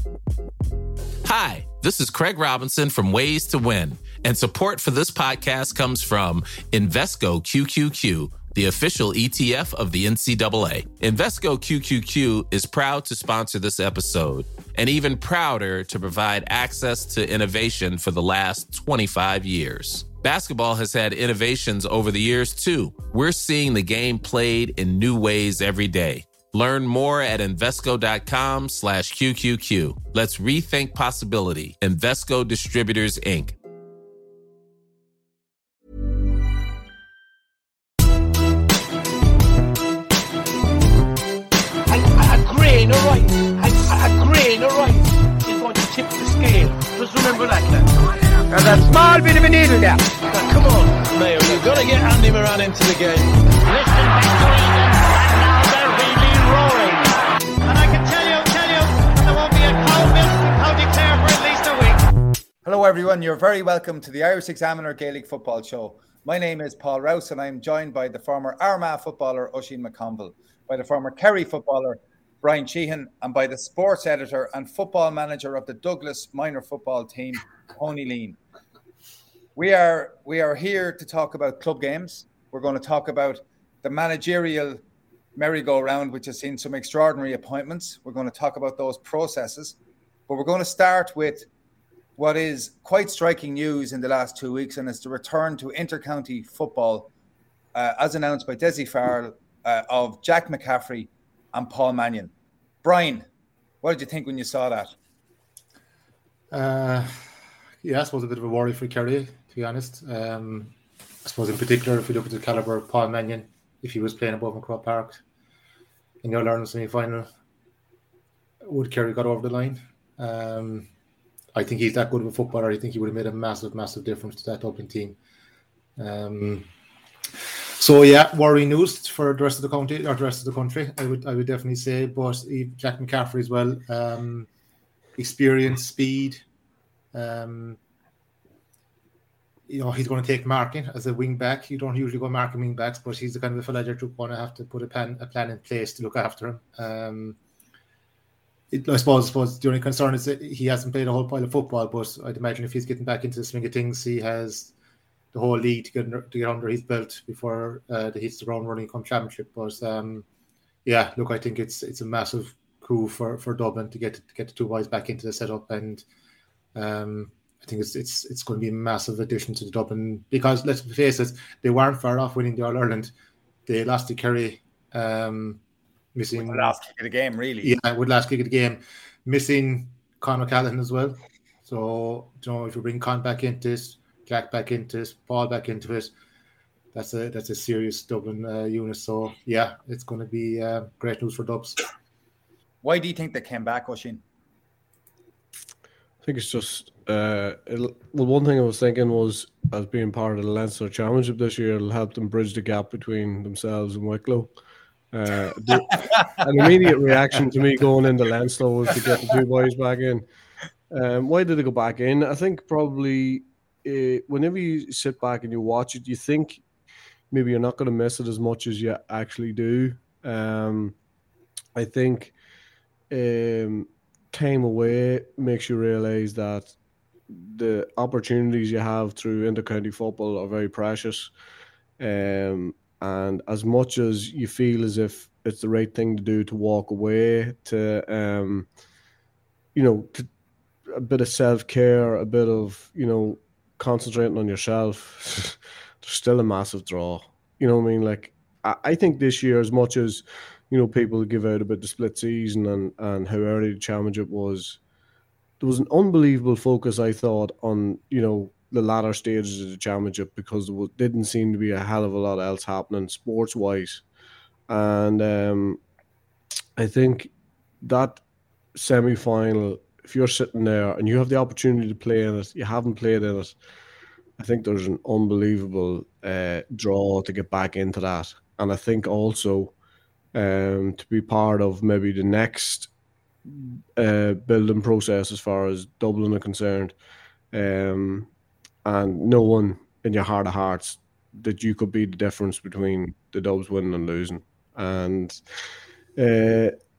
Hi, this is Craig Robinson from Ways to Win, and support for this podcast comes from Invesco QQQ, the official ETF of the NCAA. Invesco QQQ is proud to sponsor this episode, and even prouder to provide access to innovation for the last 25 years. Basketball has had innovations over the years, too. We're seeing the game played in new ways every day. Learn more at Invesco.com/QQQ. Let's rethink possibility. Invesco Distributors, Inc. A grain of rice is going to tip the scale. Just remember that, lads. There's a small bit of a needle there. Now, come on, Mayo, you've got to get Andy Moran into the game. Listen back to Eden, and now they're really roaring. And I can tell you, there won't be a cow milk from County Clare for at least a week. Hello everyone, you're very welcome to the Irish Examiner Gaelic Football Show. My name is Paul Rouse and I'm joined by the former Armagh footballer Oisin McConville, by the former Kerry footballer Brian Sheehan, and by the sports editor and football manager of the Douglas minor football team, Tony Lean. We are here to talk about club games. We're going to talk about the managerial merry-go-round, which has seen some extraordinary appointments. We're going to talk about those processes, but we're going to start with what is quite striking news in the last 2 weeks, and it's the return to inter-county football, as announced by Dessie Farrell, of Jack McCaffrey and Paul Mannion. Brian, what did you think when you saw that? I suppose a bit of a worry for Kerry, to be honest. I suppose in particular, if we look at the calibre of Paul Mannion, if he was playing above in Croke Park in the All-Ireland semi-final, would Kerry got over the line? I think he's that good of a footballer. I think he would have made a massive, massive difference to that Dublin team. Worrying news for the rest of the county or the rest of the country. I would definitely say, but Jack McCaffrey as well, experience, speed. He's going to take marking as a wing back. You don't usually go marking wing backs, but he's the kind of a fella that you're going to have to put a plan in place to look after him. I suppose the only concern is that he hasn't played a whole pile of football, but I'd imagine if he's getting back into the swing of things, he has the whole league to get under his belt before he hits the ground running come championship. But I think it's a massive coup for Dublin to get the two boys back into the setup, and I think it's going to be a massive addition to the Dublin, because let's face it, they weren't far off winning the All-Ireland. They lost to Kerry, missing the last kick of the game, really. Yeah, with last kick of the game, missing Con O'Callaghan as well. So if you bring Con back into this, Jack back into this, Paul back into it, that's a serious Dublin unit. So yeah, it's going to be great news for Dubs. Why do you think they came back, Oisin? I think it's just one thing I was thinking was, as being part of the Leinster Championship this year, it'll help them bridge the gap between themselves and Wicklow. An immediate reaction to me going into Leinster was to get the two boys back in. Why did they go back in? I think probably whenever you sit back and you watch it, you think maybe you're not going to miss it as much as you actually do. I think time away makes you realise that the opportunities you have through intercounty football are very precious. And as much as you feel as if it's the right thing to do to walk away, to a bit of self-care, a bit of, concentrating on yourself, there's still a massive draw. You know what I mean? Like, I think this year, as much as, people give out about the split season and how early the championship was, there was an unbelievable focus, I thought, on, the latter stages of the championship, because there didn't seem to be a hell of a lot else happening sports-wise. And I think that semi-final, if you're sitting there and you have the opportunity to play in it, you haven't played in it, I think there's an unbelievable draw to get back into that. And I think also to be part of maybe the next building process as far as Dublin are concerned, and knowing in your heart of hearts that you could be the difference between the Dubs winning and losing. And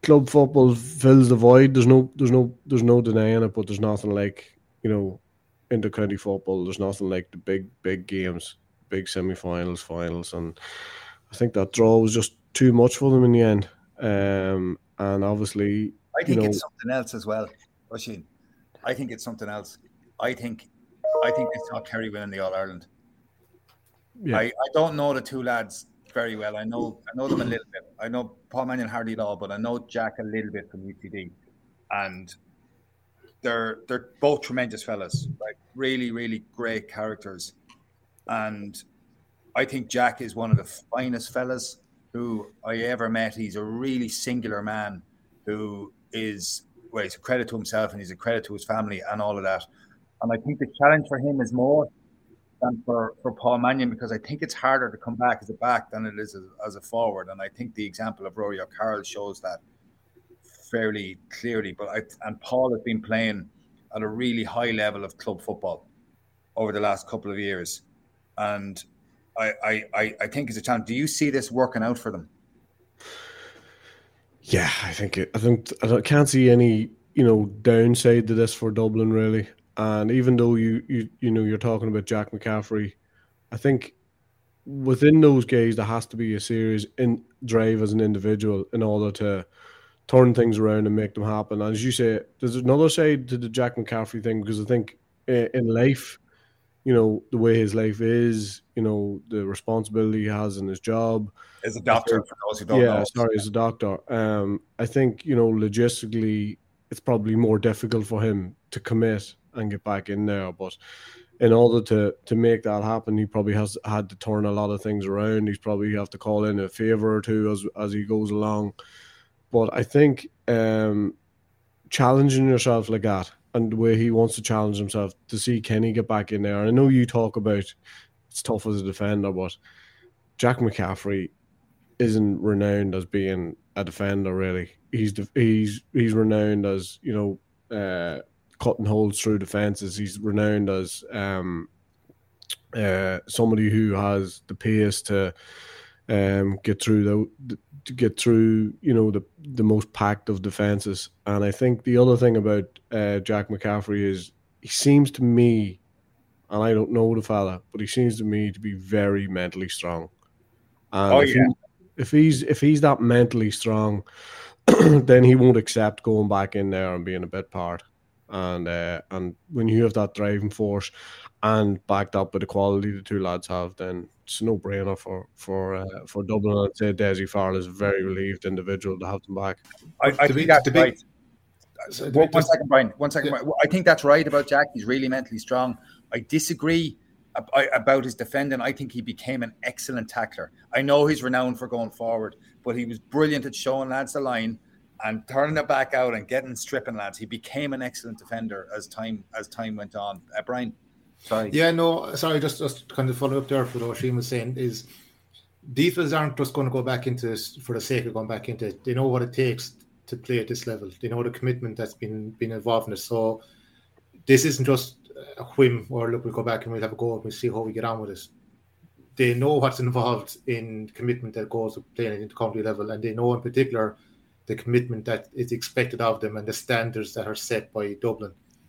club football fills the void. There's no denying it. But there's nothing like, you know, inter-county football. There's nothing like the big games, big semi-finals, finals, and I think that draw was just too much for them in the end. And obviously, I think it's something else as well, Oisín. I think it's something else. I think it's not Kerry winning the All-Ireland. Yeah. I don't know the two lads very well. I know them a little bit. I know Paul Mannion hardly at all, but I know Jack a little bit from UTD, and they're both tremendous fellas, like really, really great characters. And I think Jack is one of the finest fellas who I ever met. He's a really singular man who is, well, he's a credit to himself and he's a credit to his family and all of that. And I think the challenge for him is more than for Paul Mannion, because I think it's harder to come back as a back than it is as a forward. And I think the example of Rory O'Carroll shows that fairly clearly. And Paul has been playing at a really high level of club football over the last couple of years. And I think it's a challenge. Do you see this working out for them? Yeah, I can't see any, you know, downside to this for Dublin really. And even though you know you're talking about Jack McCaffrey, I think within those guys there has to be a serious drive as an individual in order to turn things around and make them happen. And as you say, there's another side to the Jack McCaffrey thing, because I think in life, you know, the way his life is, you know, the responsibility he has in his job. As a doctor, for those who don't know. As a doctor. I think, you know, logistically, it's probably more difficult for him to commit and get back in there. But in order to make that happen, he probably has had to turn a lot of things around. He's probably have to call in a favour or two as he goes along. But I think challenging yourself like that, and the way he wants to challenge himself, to see Kenny get back in there. And I know you talk about it's tough as a defender, but Jack McCaffrey isn't renowned as being a defender, really. He's renowned as, you know, cutting holes through defences. He's renowned as somebody who has the pace to get through you know, the most packed of defences. And I think the other thing about Jack McCaffrey is he seems to me, and I don't know the fella, but he seems to me to be very mentally strong. And if he's that mentally strong, then he won't accept going back in there and being a bit part. And when you have that driving force and backed up with the quality the two lads have, then it's a no-brainer for Dublin. I'd say Dessie Farrell is a very relieved individual to have them back. I think that's right. One second, Brian. I think that's right about Jack. He's really mentally strong. I disagree about his defending. I think he became an excellent tackler. I know he's renowned for going forward, but he was brilliant at showing lads the line and turning it back out and stripping lads. He became an excellent defender as time went on. Brian, sorry. Yeah, no, sorry. Just kind of follow up there for what Oisín was saying is, defense aren't just going to go back into this for the sake of going back into it. They know what it takes to play at this level. They know the commitment that's been involved in it. So this isn't just a whim or look, we'll go back and we'll have a go and we'll see how we get on with it. They know what's involved in commitment that goes with playing at inter-county level, and they know in particular the commitment that is expected of them and the standards that are set by Dublin.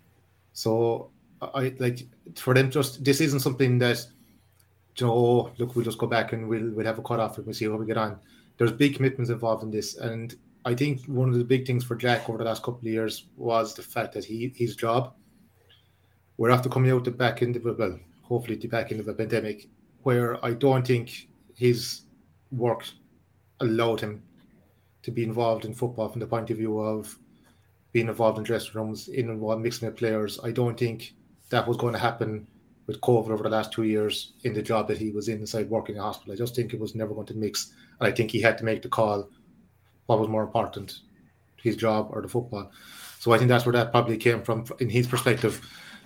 So I like for them, just this isn't something that, you know, look, we'll just go back and we'll have a cut off and we'll see how we get on. There's big commitments involved in this, and I think one of the big things for Jack over the last couple of years was the fact that his job. We're after coming out the back end of hopefully the back end of a pandemic, where I don't think his work allowed him to be involved in football from the point of view of being involved in dressing rooms, mixing with players. I don't think that was going to happen with COVID over the last 2 years in the job that he was inside working in a hospital. I just think it was never going to mix. And I think he had to make the call, what was more important, his job or the football. So I think that's where that probably came from in his perspective.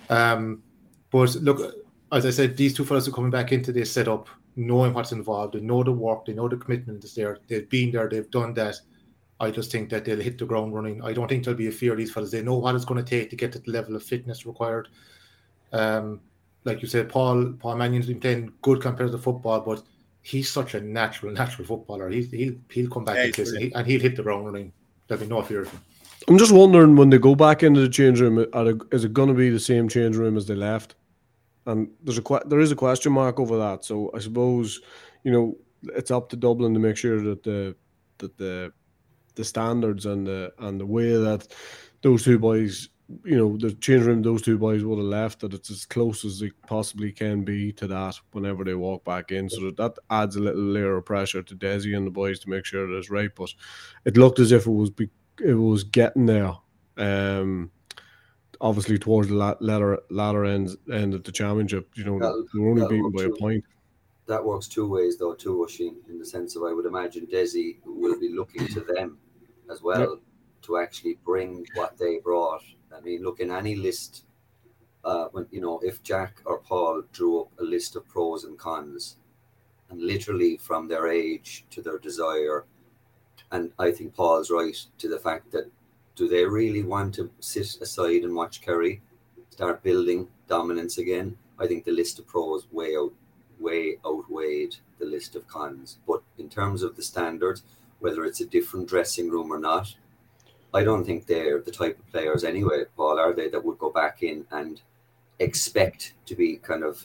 But look, as I said, these two fellas are coming back into this setup, knowing what's involved, they know the work, they know the commitment is there, they've been there, they've done that. I just think that they'll hit the ground running. I don't think there'll be a fear of these fellas. They know what it's going to take to get to the level of fitness required. Like you said, Paul Mannion's been playing good compared to football, but he's such a natural footballer. He'll come back and he'll hit the ground running. there'll be no fear of him. I'm just wondering, when they go back into the change room, is it going to be the same change room as they left? And there is a question mark over that. So I suppose, it's up to Dublin to make sure that the standards and the way that those two boys, the change room those two boys would have left, that it's as close as it possibly can be to that whenever they walk back in. So that adds a little layer of pressure to Desi and the boys to make sure that it's right. But it looked as if it was getting there. Obviously towards the latter end of the championship, they were only beaten by a point. That works two ways, though, too, Oisín, in the sense of, I would imagine Desi will be looking to them as well to actually bring what they brought. I mean, look, in any list, if Jack or Paul drew up a list of pros and cons, and literally from their age to their desire, and I think Paul's right to the fact that, do they really want to sit aside and watch Kerry start building dominance again? I think the list of pros way outweighed the list of cons. But in terms of the standards, whether it's a different dressing room or not, I don't think they're the type of players anyway, Paul, are they, that would go back in and expect to be kind of,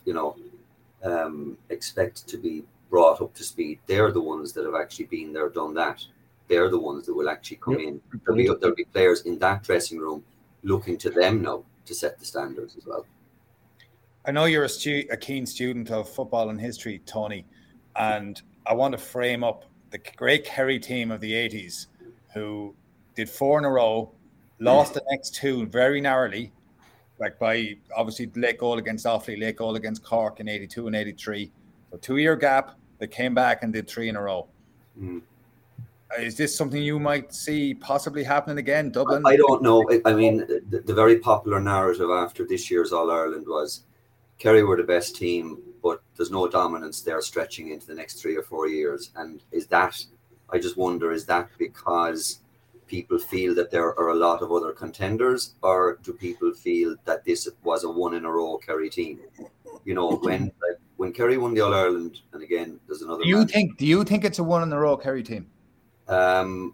expect to be brought up to speed. They're the ones that have actually been there, done that. They're the ones that will actually come in. There'll be players in that dressing room looking to them now to set the standards as well. I know you're a keen student of football and history, Tony, and I want to frame up the great Kerry team of the 80s who did 4 in a row, lost the next 2 very narrowly, like by obviously late goal against Offaly, late goal against Cork in 82 and 83. So 2-year gap, they came back and did 3 in a row. Is this something you might see possibly happening again, Dublin? I don't know. I mean, the very popular narrative after this year's All-Ireland was Kerry were the best team, but there's no dominance there stretching into the next 3 or 4 years. And I just wonder, is that because people feel that there are a lot of other contenders, or do people feel that this was a 1 in a row Kerry team? When Kerry won the All-Ireland, and again, there's another. Do you think it's a 1 in a row Kerry team? I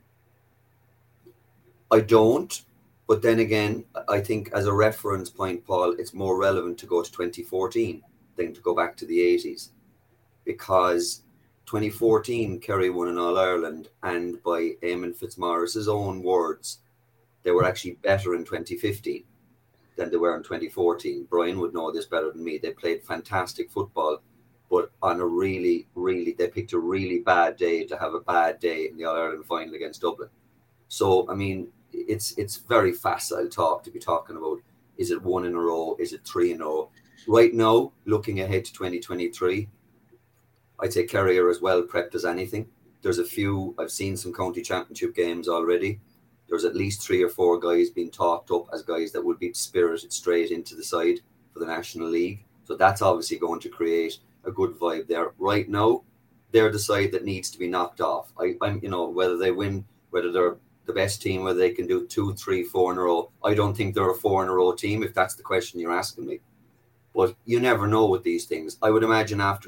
don't, but then again, I think as a reference point, Paul, it's more relevant to go to 2014 than to go back to the 80s, because 2014 Kerry won an All-Ireland, and by Eamon Fitzmaurice's own words, they were actually better in 2015 than they were in 2014. Brian would know this better than me. They played fantastic football, but on a really, they picked a really bad day to have a bad day in the All-Ireland final against Dublin. So, I mean, it's very facile talk to be talking about, is it 1 in a row? Is it 3 in a row? Right now, looking ahead to 2023, I'd say Kerry are as well prepped as anything. There's a few, I've seen some county championship games already. There's at least 3 or 4 guys being talked up as guys that would be spirited straight into the side for the National League. So that's obviously going to create a good vibe there. Right now, they're the side that needs to be knocked off. I'm whether they win, whether they're the best team, whether they can do 2, 3, 4 in a row. I don't think they're a 4 in a row team, if that's the question you're asking me. But you never know with these things. I would imagine after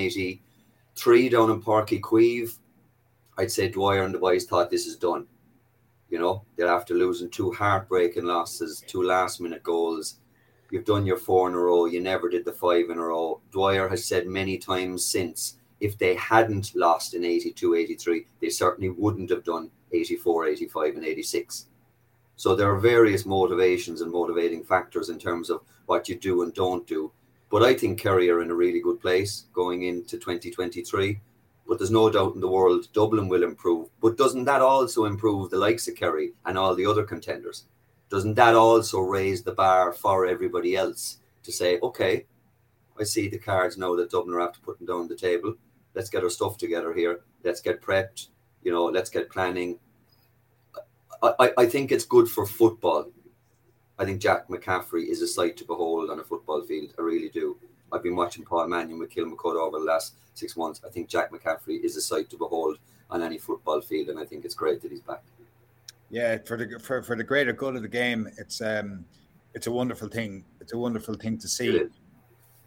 1983 down in Páirc Uí Chaoimh, I'd say Dwyer and the boys thought this is done. They're after losing 2 heartbreaking losses, 2 last-minute goals. You've done your 4 in a row. You never did the 5 in a row. Dwyer has said many times since, if they hadn't lost in 82, 83, they certainly wouldn't have done 84, 85 and 86. So there are various motivations and motivating factors in terms of what you do and don't do. But I think Kerry are in a really good place going into 2023. But there's no doubt in the world Dublin will improve. But doesn't that also improve the likes of Kerry and all the other contenders? Doesn't that also raise the bar for everybody else to say, okay, I see the cards now that Dublin are after putting down the table. Let's get our stuff together here. Let's get prepped. Let's get planning. I think it's good for football. I think Jack McCaffrey is a sight to behold on a football field. I really do. I've been watching Paul Mannion with Kilmacud over the last 6 months. I think Jack McCaffrey is a sight to behold on any football field, and I think it's great that he's back. Yeah, for the greater good of the game, it's a wonderful thing. It's a wonderful thing to see.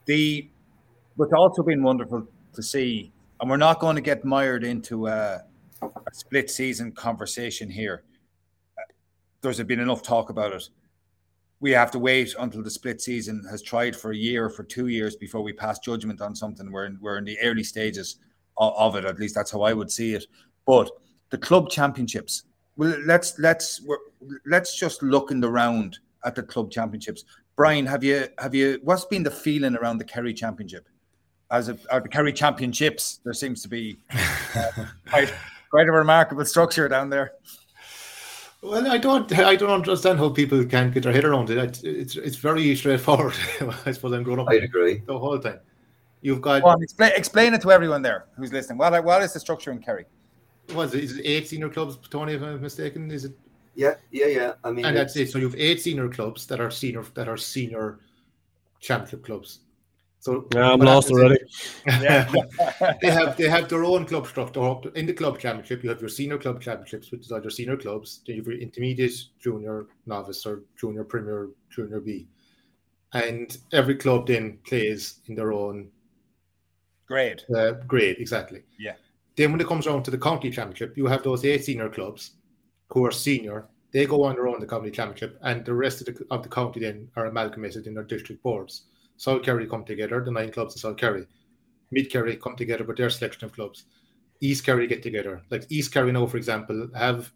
What's also been wonderful to see, and we're not going to get mired into a split season conversation here. There's been enough talk about it. We have to wait until the split season has tried for a year, for 2 years before we pass judgment on something. We're in the early stages of it. At least that's how I would see it. But the club championships. Well, let's just look in the round at the club championships. Brian, have you? What's been the feeling around the Kerry Championship? Or the Kerry Championships? There seems to be quite a remarkable structure down there. Well, I don't understand how people can't get their head around it. It's very straightforward. I suppose I'm growing up. I'd agree the whole time. You've got. Well, explain it to everyone there who's listening. What is the structure in Kerry? Is it 8 senior clubs, Tony, if I'm mistaken? Is it? Yeah. I mean, and that's it. So you have 8 senior clubs that are senior championship clubs. So I'm lost already. Yeah. they have their own club structure. In the club championship, you have your senior club championships, which is either senior clubs, then you have your intermediate, junior, novice, or junior, premier, junior B, and every club then plays in their own grade. Grade, exactly. Yeah. Then when it comes around to the county championship, you have those 8 senior clubs who are senior. They go on their own the county championship, and the rest of the county then are amalgamated in their district boards. South Kerry come together, the 9 clubs in South Kerry. Mid Kerry come together with their selection of clubs. East Kerry get together. Like East Kerry now, for example, have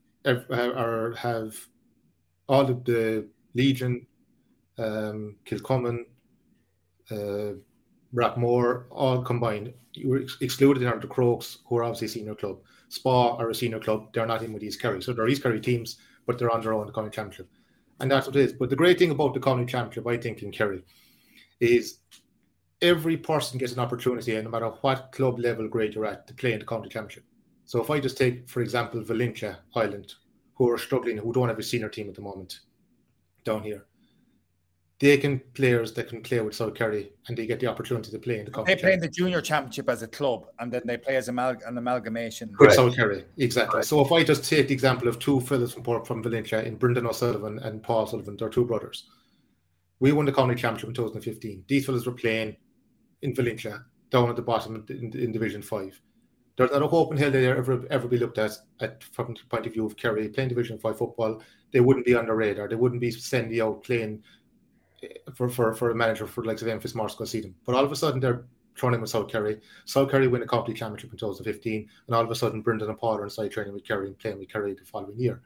all of the Legion, Kilcommon, Brackmore, all combined. You were excluded are the Crokes, who are obviously a senior club. Spa are a senior club. They're not in with East Kerry. So they're East Kerry teams, but they're on their own, the county championship. And that's what it is. But the great thing about the county championship, I think, in Kerry, is every person gets an opportunity, and no matter what club level grade you're at, to play in the county championship. So if I just take, for example, Valentia Island, who are struggling, who don't have a senior team at the moment down here, they can players that can play with South Kerry, and they get the opportunity to play in the county. They play in the junior championship as a club, and then they play as an amalgamation with South Kerry. Exactly. Correct. So if I just take the example of 2 fellas from Valentia, in Brendan O'Sullivan and Paul Sullivan, they're 2 brothers. We won the county championship in 2015. These fellas were playing in Valentia, down at the bottom in Division 5. There's not a hope in hell they ever be looked at from the point of view of Kerry playing Division 5 football. They wouldn't be on the radar. They wouldn't be sending out playing for a manager for the likes of Memphis Morris to see them. But all of a sudden they're thrown in with South Kerry. South Kerry win a county championship in 2015, and all of a sudden Brendan and Paul are inside training with Kerry and playing with Kerry the following year.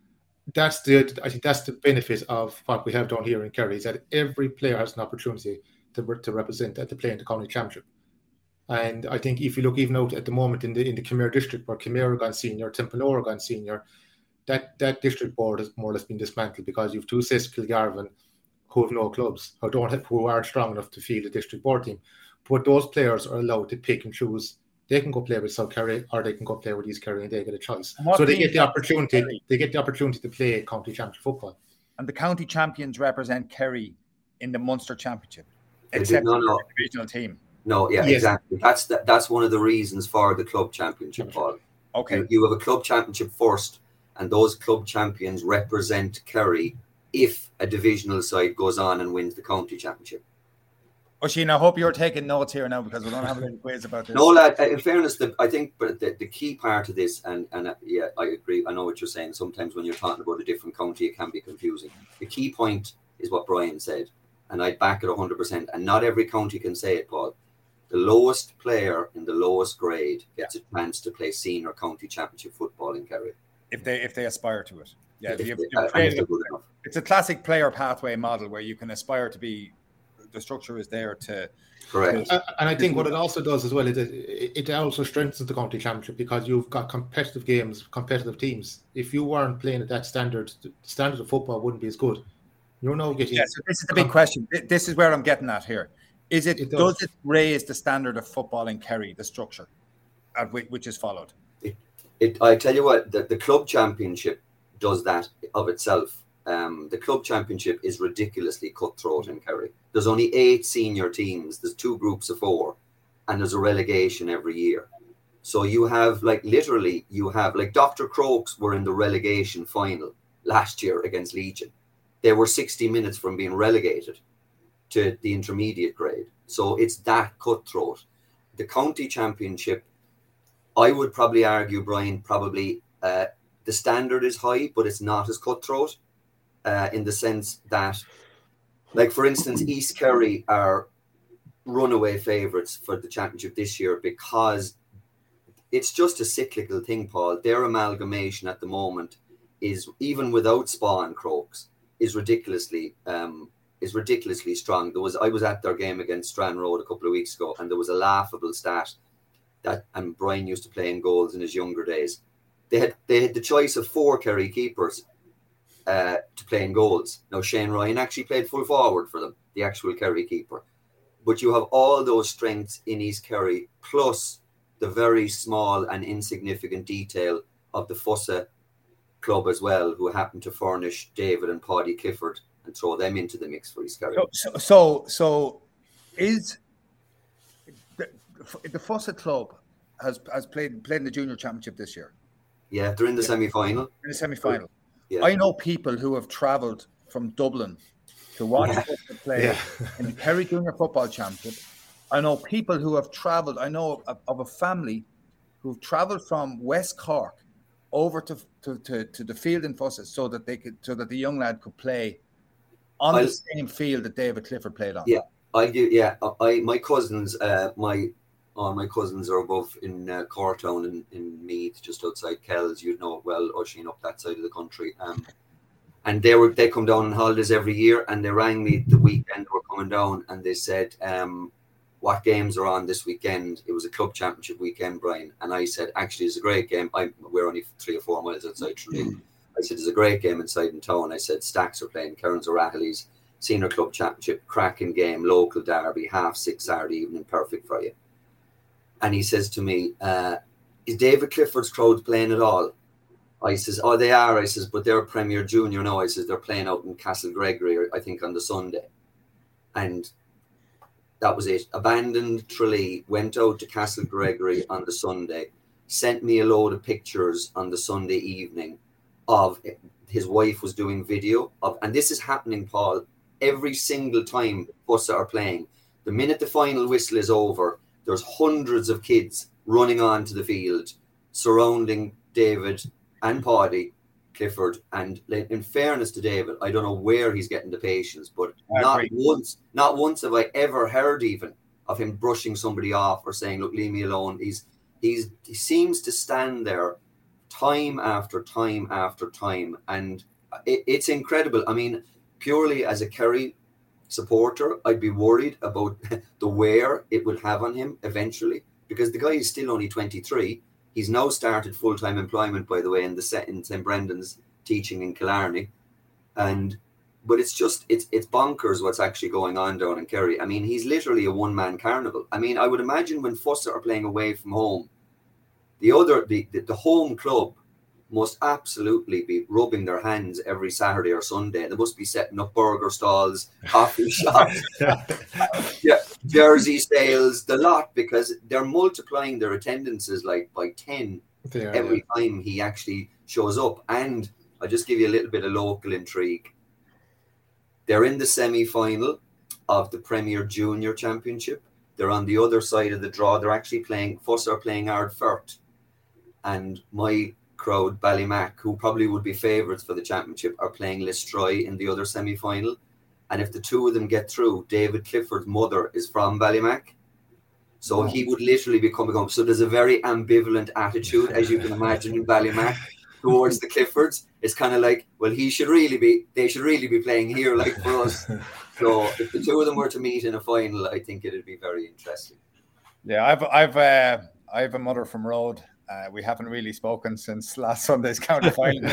I think that's the benefit of what we have down here in Kerry, is that every player has an opportunity to represent to play in the county championship. And I think if you look even out at the moment in the Khmer district, where Khmer are gone senior, Timpanogh are gone senior, that district board has more or less been dismantled, because you have 2 sis Kilgarvan who have no clubs, who aren't strong enough to field a district board team. But those players are allowed to pick and choose. They can go play with South Kerry, or they can go play with East Kerry, and they get a choice. So they get the opportunity. They get the opportunity to play county championship football. And the county champions represent Kerry in the Munster Championship, except for the divisional team. No, yeah, yes. Exactly. That's one of the reasons for the club championship, Paul. Okay. You have a club championship first, and those club champions represent Kerry if a divisional side goes on and wins the county championship. Oisín, I hope you're taking notes here now, because we don't have any quiz about this. No, lad, in fairness, I think the key part of this, and yeah, I agree. I know what you're saying. Sometimes when you're talking about a different county, it can be confusing. The key point is what Brian said, and I back it 100%. And not every county can say it, Paul. The lowest player in the lowest grade gets a chance to play senior county championship football in Kerry. If they aspire to it. Yeah, it's a classic player pathway model where you can aspire to be. The structure is there to. Correct. And I think what it also does as well is it also strengthens the county championship, because you've got competitive games, competitive teams. If you weren't playing at that standard, the standard of football wouldn't be as good. You're now getting. Yeah, so this is the big question. This is where I'm getting at here. Does it raise the standard of football in Kerry, the structure, which is followed? I tell you what, the club championship does that of itself. The club championship is ridiculously cutthroat in Kerry. There's only 8 senior teams. There's 2 groups of 4, and there's a relegation every year. So you have Dr. Crokes were in the relegation final last year against Legion. They were 60 minutes from being relegated to the intermediate grade. So it's that cutthroat. The county championship, I would probably argue, Brian, probably the standard is high, but it's not as cutthroat in the sense that, like, for instance, East Kerry are runaway favourites for the championship this year because it's just a cyclical thing, Paul. Their amalgamation at the moment is, even without Spawn Crokes, is ridiculously strong. I was at their game against Strand Road a couple of weeks ago, and there was a laughable stat that, and Brian used to play in goals in his younger days. They had the choice of 4 Kerry keepers to play in goals. Now, Shane Ryan actually played full forward for them, the actual Kerry keeper. But you have all those strengths in East Kerry, plus the very small and insignificant detail of the Fossa club as well, who happen to furnish David and Paddy Clifford and throw them into the mix for East Kerry. So is the Fossa club has played in the junior championship this year? Yeah, they're in the semi-final. In the semi-final. Yeah. I know people who have travelled from Dublin to watch Fossa play in the Kerry Junior Football Championship. I know people who have travelled. I know of a family who've travelled from West Cork over to the field in Fossa so that the young lad could play on the same field that David Clifford played on. Yeah, I do. Yeah, my cousins, all my cousins are above in Cortown in Meath, just outside Kells. You'd know it well, Oisin, up that side of the country. And they come down on holidays every year, and they rang me the weekend we're coming down, and they said, what games are on this weekend? It was a club championship weekend, Brian. And I said, actually, it's a great game. We're only 3 or 4 miles outside Tralee. I said, there's a great game inside in town. I said, Stacks are playing Cairns O'Rahilly's Senior Club Championship, cracking game, local derby, 6:30 Saturday evening, perfect for you. And he says to me, is David Clifford's crowd playing at all? I says, oh, they are. I says, but they're Premier Junior now. I says, they're playing out in Castle Gregory, I think, on the Sunday. And that was it. Abandoned Tralee, went out to Castle Gregory on the Sunday, sent me a load of pictures on the Sunday evening of his wife was doing video of, and this is happening, Paul, every single time Fossa are playing. The minute the final whistle is over, there's hundreds of kids running onto the field, surrounding David and Paddy Clifford. And in fairness to David, I don't know where he's getting the patience, but not once have I ever heard even of him brushing somebody off or saying, look, leave me alone. He seems to stand there time after time after time, and it's incredible. I mean, purely as a Kerry supporter, I'd be worried about the wear it would have on him eventually, because the guy is still only 23. He's now started full-time employment, by the way, in St. Brendan's, teaching in Killarney. But it's bonkers what's actually going on down in Kerry. I mean, he's literally a one-man carnival. I mean, I would imagine when Fossa are playing away from home, the home club must absolutely be rubbing their hands every Saturday or Sunday. They must be setting up burger stalls, coffee shops, jersey sales, the lot, because they're multiplying their attendances like by 10 every time he actually shows up. And I'll just give you a little bit of local intrigue. They're in the semi-final of the Premier Junior Championship. They're on the other side of the draw. They're actually Fossa are playing Ardfert. And my crowd, Ballymac, who probably would be favourites for the championship, are playing Listroy in the other semi-final. And if the two of them get through, David Clifford's mother is from Ballymac. So he would literally be coming home. So there's a very ambivalent attitude, as you can imagine, in Ballymac towards the Cliffords. It's kind of like, well, they should really be playing here, like, for us. So if the two of them were to meet in a final, I think it'd be very interesting. Yeah, I have a mother from Road. We haven't really spoken since last Sunday's county final.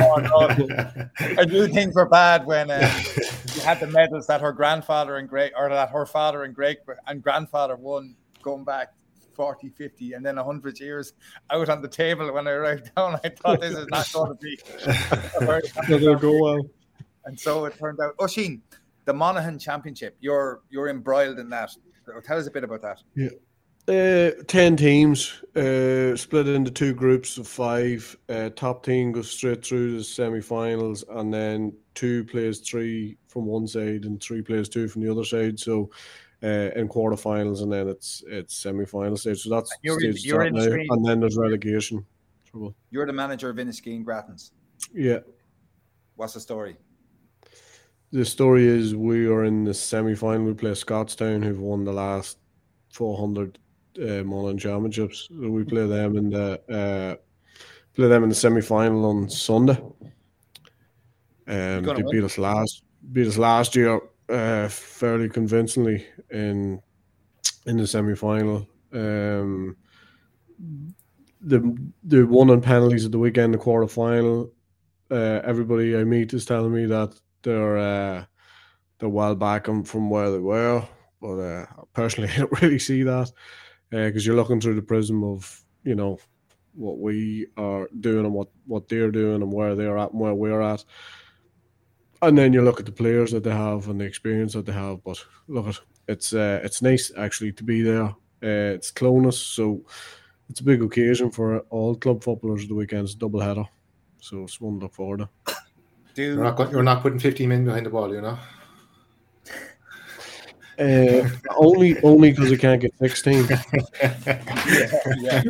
I do things were bad when you had the medals that her grandfather and her father and grandfather won, going back 40, 50, and then 100 years out on the table. When I arrived down, I thought this is not going to be a very it'll go well. And so it turned out. Oisin, the Monaghan Championship, you're embroiled in that. Tell us a bit about that. Yeah. 10 teams, split into 2 groups of 5. Top team goes straight through the semi-finals, and then 2 plays 3 from one side and 3 plays 2 from the other side. So in quarterfinals, and then it's semi-final stage. So that's you're in now, Screen. and then there's relegation. Trouble. You're the manager of Inniskeen Gratans. Yeah. What's the story? The story is we are in the semi-final. We play Scottstown, who've won the last 400 Monaghan Championships. So we play them in the semi-final on Sunday. They beat us last year fairly convincingly in the semi-final. They won on penalties at the weekend, the quarter-final. Everybody I meet is telling me that they're well back from where they were, but personally I don't really see that, because you're looking through the prism of, you know, what we are doing and what they're doing and where they're at and where we're at, and then you look at the players that they have and the experience that they have. But look, it's nice actually to be there. It's Clonus, so it's a big occasion for all club footballers. The weekend's double header, so it's one to look forward to. You're not putting 15 men behind the ball, you know. Only because I can't get 16. Yeah.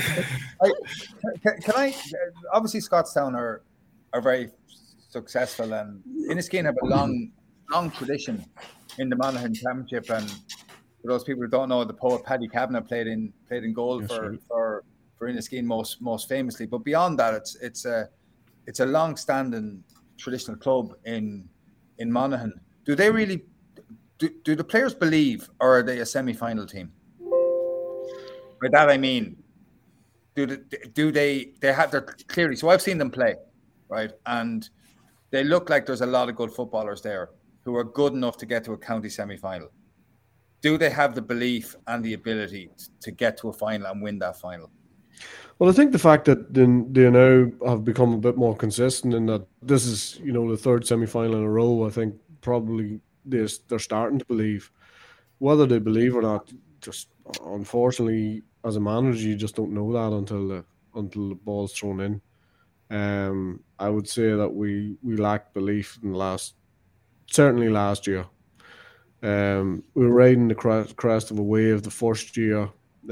Can I? Obviously, Scottstown are very successful, and Inniskeen have a long tradition in the Monaghan Championship. And for those people who don't know, the poet Paddy Kavanagh played in goal for Inniskeen most famously. But beyond that, it's a long-standing traditional club in Monaghan. Do they really? Do the players believe, or are they a semi-final team? By that I mean, do they have their clearly? So I've seen them play, right, and they look like there's a lot of good footballers there who are good enough to get to a county semi-final. Do they have the belief and the ability to get to a final and win that final? Well, I think the fact that they now have become a bit more consistent, in that this is, you know, the 3rd semi-final in a row, I think probably they're starting to believe. Whether they believe or not, just unfortunately, as a manager, you just don't know that until the ball's thrown in. I would say that we lacked belief in certainly last year. We were riding the crest of a wave the first year.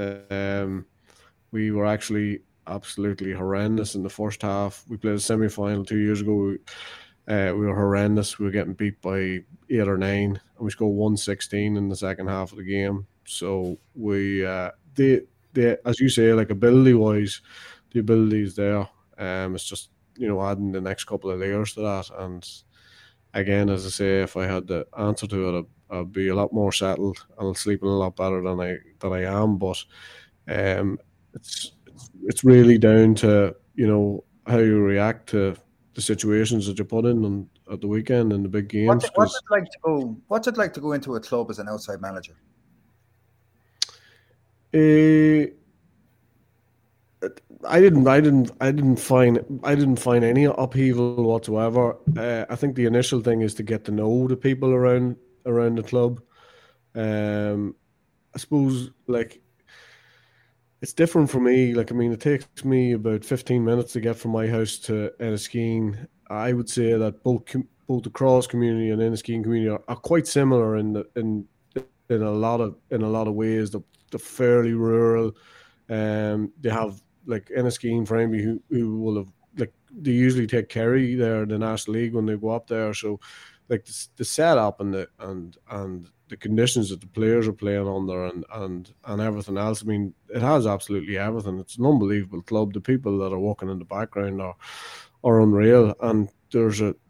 We were actually absolutely horrendous in the first half. We played a semi-final 2 years ago. We were horrendous. We were getting beat by 8 or 9, and we scored 116 in the second half of the game. So we, they, as you say, like ability-wise, the ability is there. It's just, you know, adding the next couple of layers to that. And again, as I say, if I had the answer to it, I'd be a lot more settled and I'll sleep a lot better than I am. But it's really down to, you know, how you react to the situations that you put in at the weekend and the big games. What's it like to go into a club as an outside manager? I didn't find any upheaval whatsoever. I think the initial thing is to get to know the people around the club. I suppose, like, it's different for me. Like, I mean, it takes me about 15 minutes to get from my house to Enniskeen. I would say that both the Cross community and Enniskeen community are quite similar in a lot of ways. They're fairly rural. They have, like, Enniskeen, for anybody who will have, like, they usually take Kerry there in the National League when they go up there. So, like, the setup and the conditions that the players are playing under and everything else. I mean, it has absolutely everything. It's an unbelievable club. The people that are working in the background are unreal, and there's a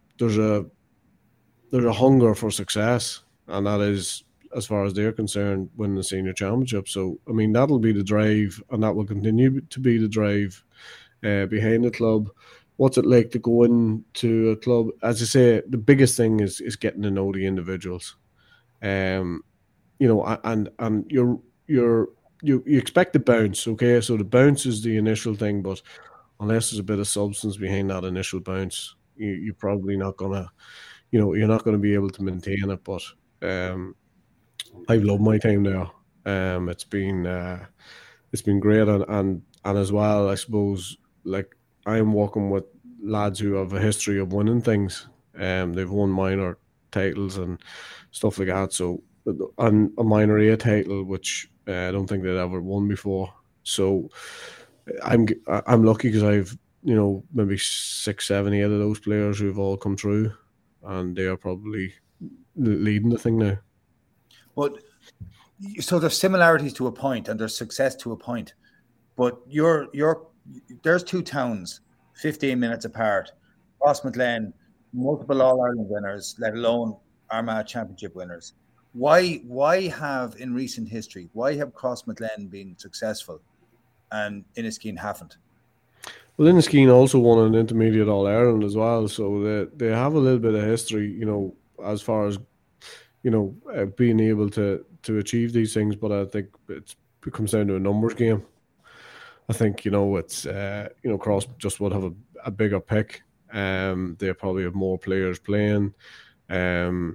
hunger for success, and that is, as far as they're concerned, winning the senior championship. So, I mean, that'll be the drive, and that will continue to be the drive behind the club. What's it like to go into a club? As I say, the biggest thing is getting to know the individuals. You know, and you expect the bounce, okay? So the bounce is the initial thing, but unless there's a bit of substance behind that initial bounce, you're probably not gonna, you know, you're not gonna be able to maintain it. But I've loved my time there. It's been great, and as well, I suppose, like, I'm working with lads who have a history of winning things. They've won minor titles and stuff like that. So, and a minor A title, which I don't think they'd ever won before. So, I'm lucky because I've, you know, maybe 6, 7, 8 of those players who've all come through, and they are probably leading the thing now. Well, so there's similarities to a point, and there's success to a point. But there's two towns, 15 minutes apart. Crossmaglen, multiple All-Ireland winners, let alone Armagh Championship winners. Why have, in recent history, Crossmaglen been successful and Inniskeen haven't? Well, Inniskeen also won an intermediate All-Ireland as well, so they have a little bit of history, you know, as far as, you know, being able to achieve these things. But I think it comes down to a numbers game. I think, you know, it's you know, Cross just would have a bigger pick. They probably have more players playing. Inniskeen,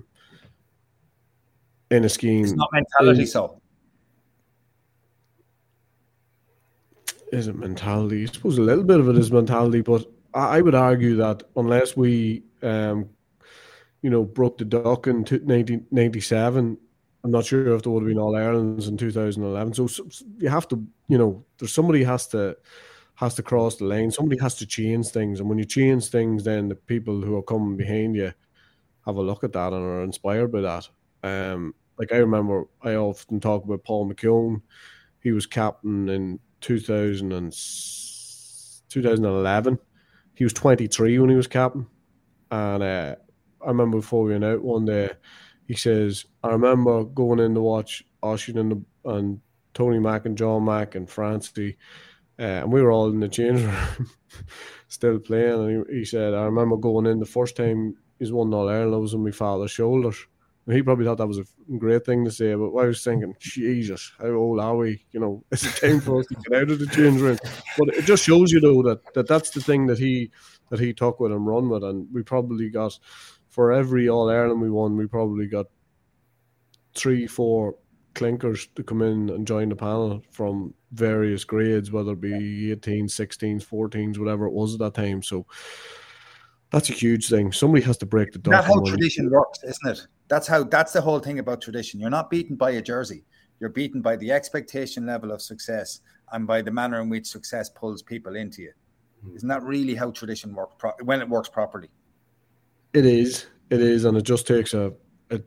it's not mentality, so. Is it mentality? I suppose a little bit of it is mentality, but I would argue that unless we, you know, broke the duck in 1997, I'm not sure if there would have been All Irelands in 2011. So you have to, you know, there's somebody has to cross the line. Somebody has to change things, and when you change things, then the people who are coming behind you have a look at that and are inspired by that. Like, I remember, I often talk about Paul McKeown. He was captain in 2011. He was 23 when he was captain, and I remember before we went out one day, he says, I remember going in to watch Oisín and Tony Mack and John Mack and Francie, and we were all in the change room still playing, and he said, I remember going in the first time he's won All-Ireland, I was on my father's shoulders. And he probably thought that was a great thing to say, but I was thinking, Jesus, how old are we? You know, it's a time for us to get out of the change room. But it just shows you, though, that's the thing that he took with and run with. And we probably got, for every All-Ireland we won, we probably got 3-4 clinkers to come in and join the panel from various grades, whether it be 18s, 16s, 14s, whatever it was at that time. So that's a huge thing. Somebody has to break the duck. That's how tradition works, isn't it? That's the whole thing about tradition. You're not beaten by a jersey. You're beaten by the expectation level of success and by the manner in which success pulls people into you. Isn't that really how tradition works when it works properly? It is, and it just takes an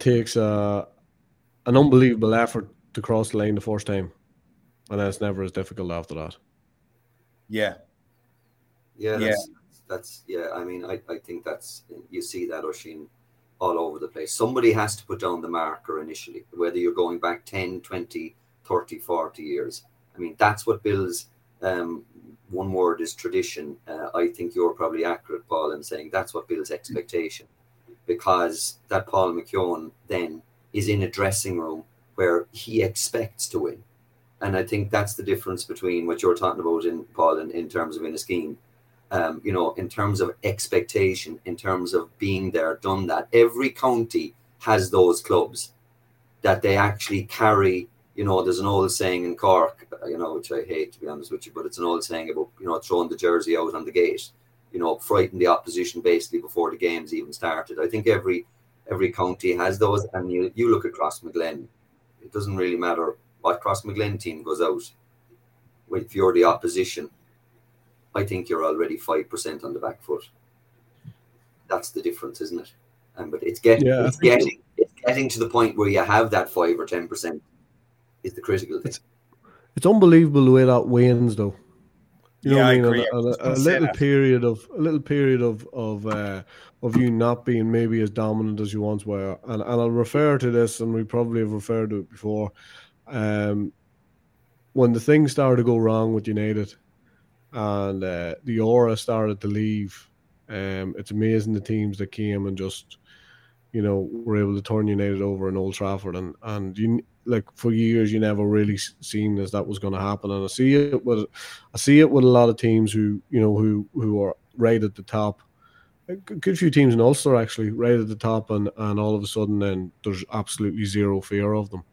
unbelievable effort to cross the line the first time, and then it's never as difficult after that. Yeah. That's I mean, I think that's, you see that, Oisín, all over the place. Somebody has to put down the marker initially, whether you're going back 10, 20, 30, 40 years. I mean, that's what builds, one word is tradition. I think you're probably accurate, Paul, in saying that's what builds expectation, because that Paul McKeown then is in a dressing room where he expects to win. And I think that's the difference between what you're talking about, Paul, in terms of Inniskeen. You know, in terms of expectation, in terms of being there, done that. Every county has those clubs that they actually carry. You know, there's an old saying in Cork, you know, which I hate, to be honest with you, but it's an old saying about, you know, throwing the jersey out on the gate, you know, frighten the opposition basically before the games even started. I think every county has those, and you look at Crossmaglen, it doesn't really matter what Crossmaglen team goes out. If you're the opposition, I think you're already 5% on the back foot. That's the difference, isn't it? But it's getting to the point where you have that 5 or 10% is the critical thing. It's unbelievable the way that wanes, though. You know what I mean? Agree. A little period of you not being maybe as dominant as you once were, and I'll refer to this, and we probably have referred to it before. When the things started to go wrong with United, and the aura started to leave, it's amazing the teams that came and just, you know, were able to turn United over in Old Trafford, and you, like, for years you never really seen as that was going to happen. And I see it with a lot of teams who, you know, who are right at the top. A good few teams in Ulster actually right at the top, and all of a sudden then there's absolutely zero fear of them,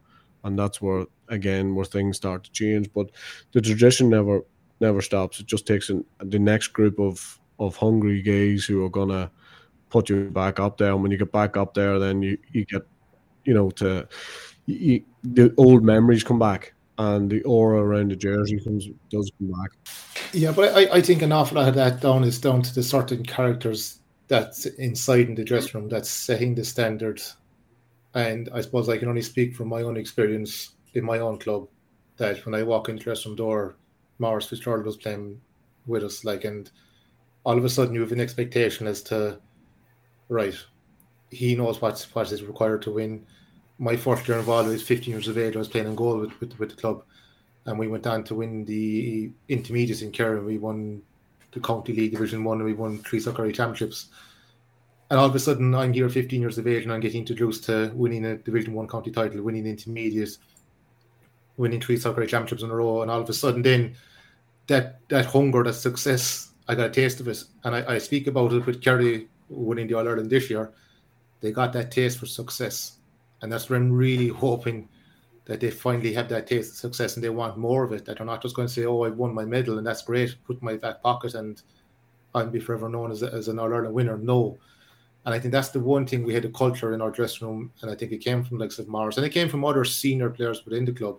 and that's where things start to change. But the tradition never stops. It just takes the next group of hungry guys who are gonna put you back up there. And when you get back up there, then you get, the old memories come back, and the aura around the jersey does come back. Yeah, but I think an awful lot of that is down to the certain characters that's inside in the dressing room that's setting the standards. And I suppose I can only speak from my own experience in my own club, that when I walk in the dressing room door, Maurice Fitzgerald was playing with us, and all of a sudden you have an expectation as to, right, he knows what is required to win. My first year involved, I was 15 years of age. I was playing in goal with the club, and we went on to win the intermediates in Kerry. We won the County League Division 1, and we won 3 Soccer Championships. And all of a sudden, I'm here 15 years of age, and I'm getting introduced to winning a Division 1 county title, winning intermediates, winning 3 Soccer Championships in a row. And all of a sudden, then that hunger, that success, I got a taste of it. And I speak about it with Kerry winning the All-Ireland this year. They got that taste for success. And that's where I'm really hoping that they finally have that taste of success and they want more of it, that they're not just going to say, oh, I won my medal and that's great, put in my back pocket and I'll be forever known as an All-Ireland winner. No. And I think that's the one thing we had, a culture in our dressing room, and I think it came from like Maurice, and it came from other senior players within the club,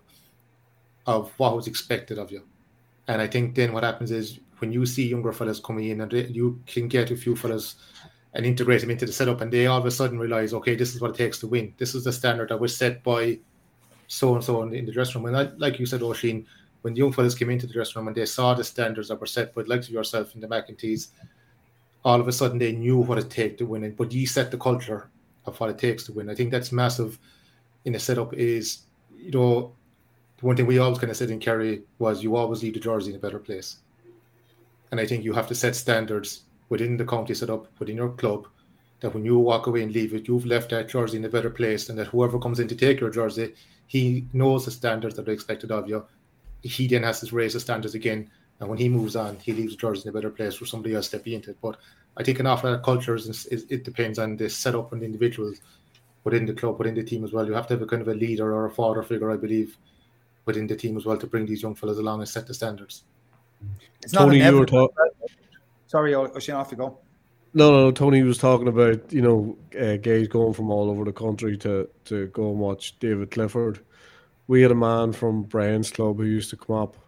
of what was expected of you. And I think then what happens is when you see younger fellas coming in and you can get a few fellas and integrate them into the setup, and they all of a sudden realize, okay, this is what it takes to win. This is the standard that was set by so-and-so in the dressing room. And like you said, Oisín, when the young fellas came into the dressing room and they saw the standards that were set by the likes of yourself and the McEntees, all of a sudden they knew what it takes to win it. But you set the culture of what it takes to win. I think that's massive in a setup is, the one thing we always kind of said in Kerry was you always leave the jersey in a better place. And I think you have to set standards within the county setup, within your club, that when you walk away and leave it, you've left that jersey in a better place, and that whoever comes in to take your jersey, he knows the standards that are expected of you. He then has to raise the standards again, and when he moves on, he leaves the jersey in a better place for somebody else to step into it. But I think an awful lot of cultures, it depends on the setup and the individuals within the club, within the team as well. You have to have a kind of a leader or a father figure, I believe, within the team as well, to bring these young fellas along and set the standards. It's not Tony, you were talking. Sorry, Oisín, off you go. No, Tony was talking about, guys going from all over the country to go and watch David Clifford. We had a man from Brian's club who used to come up.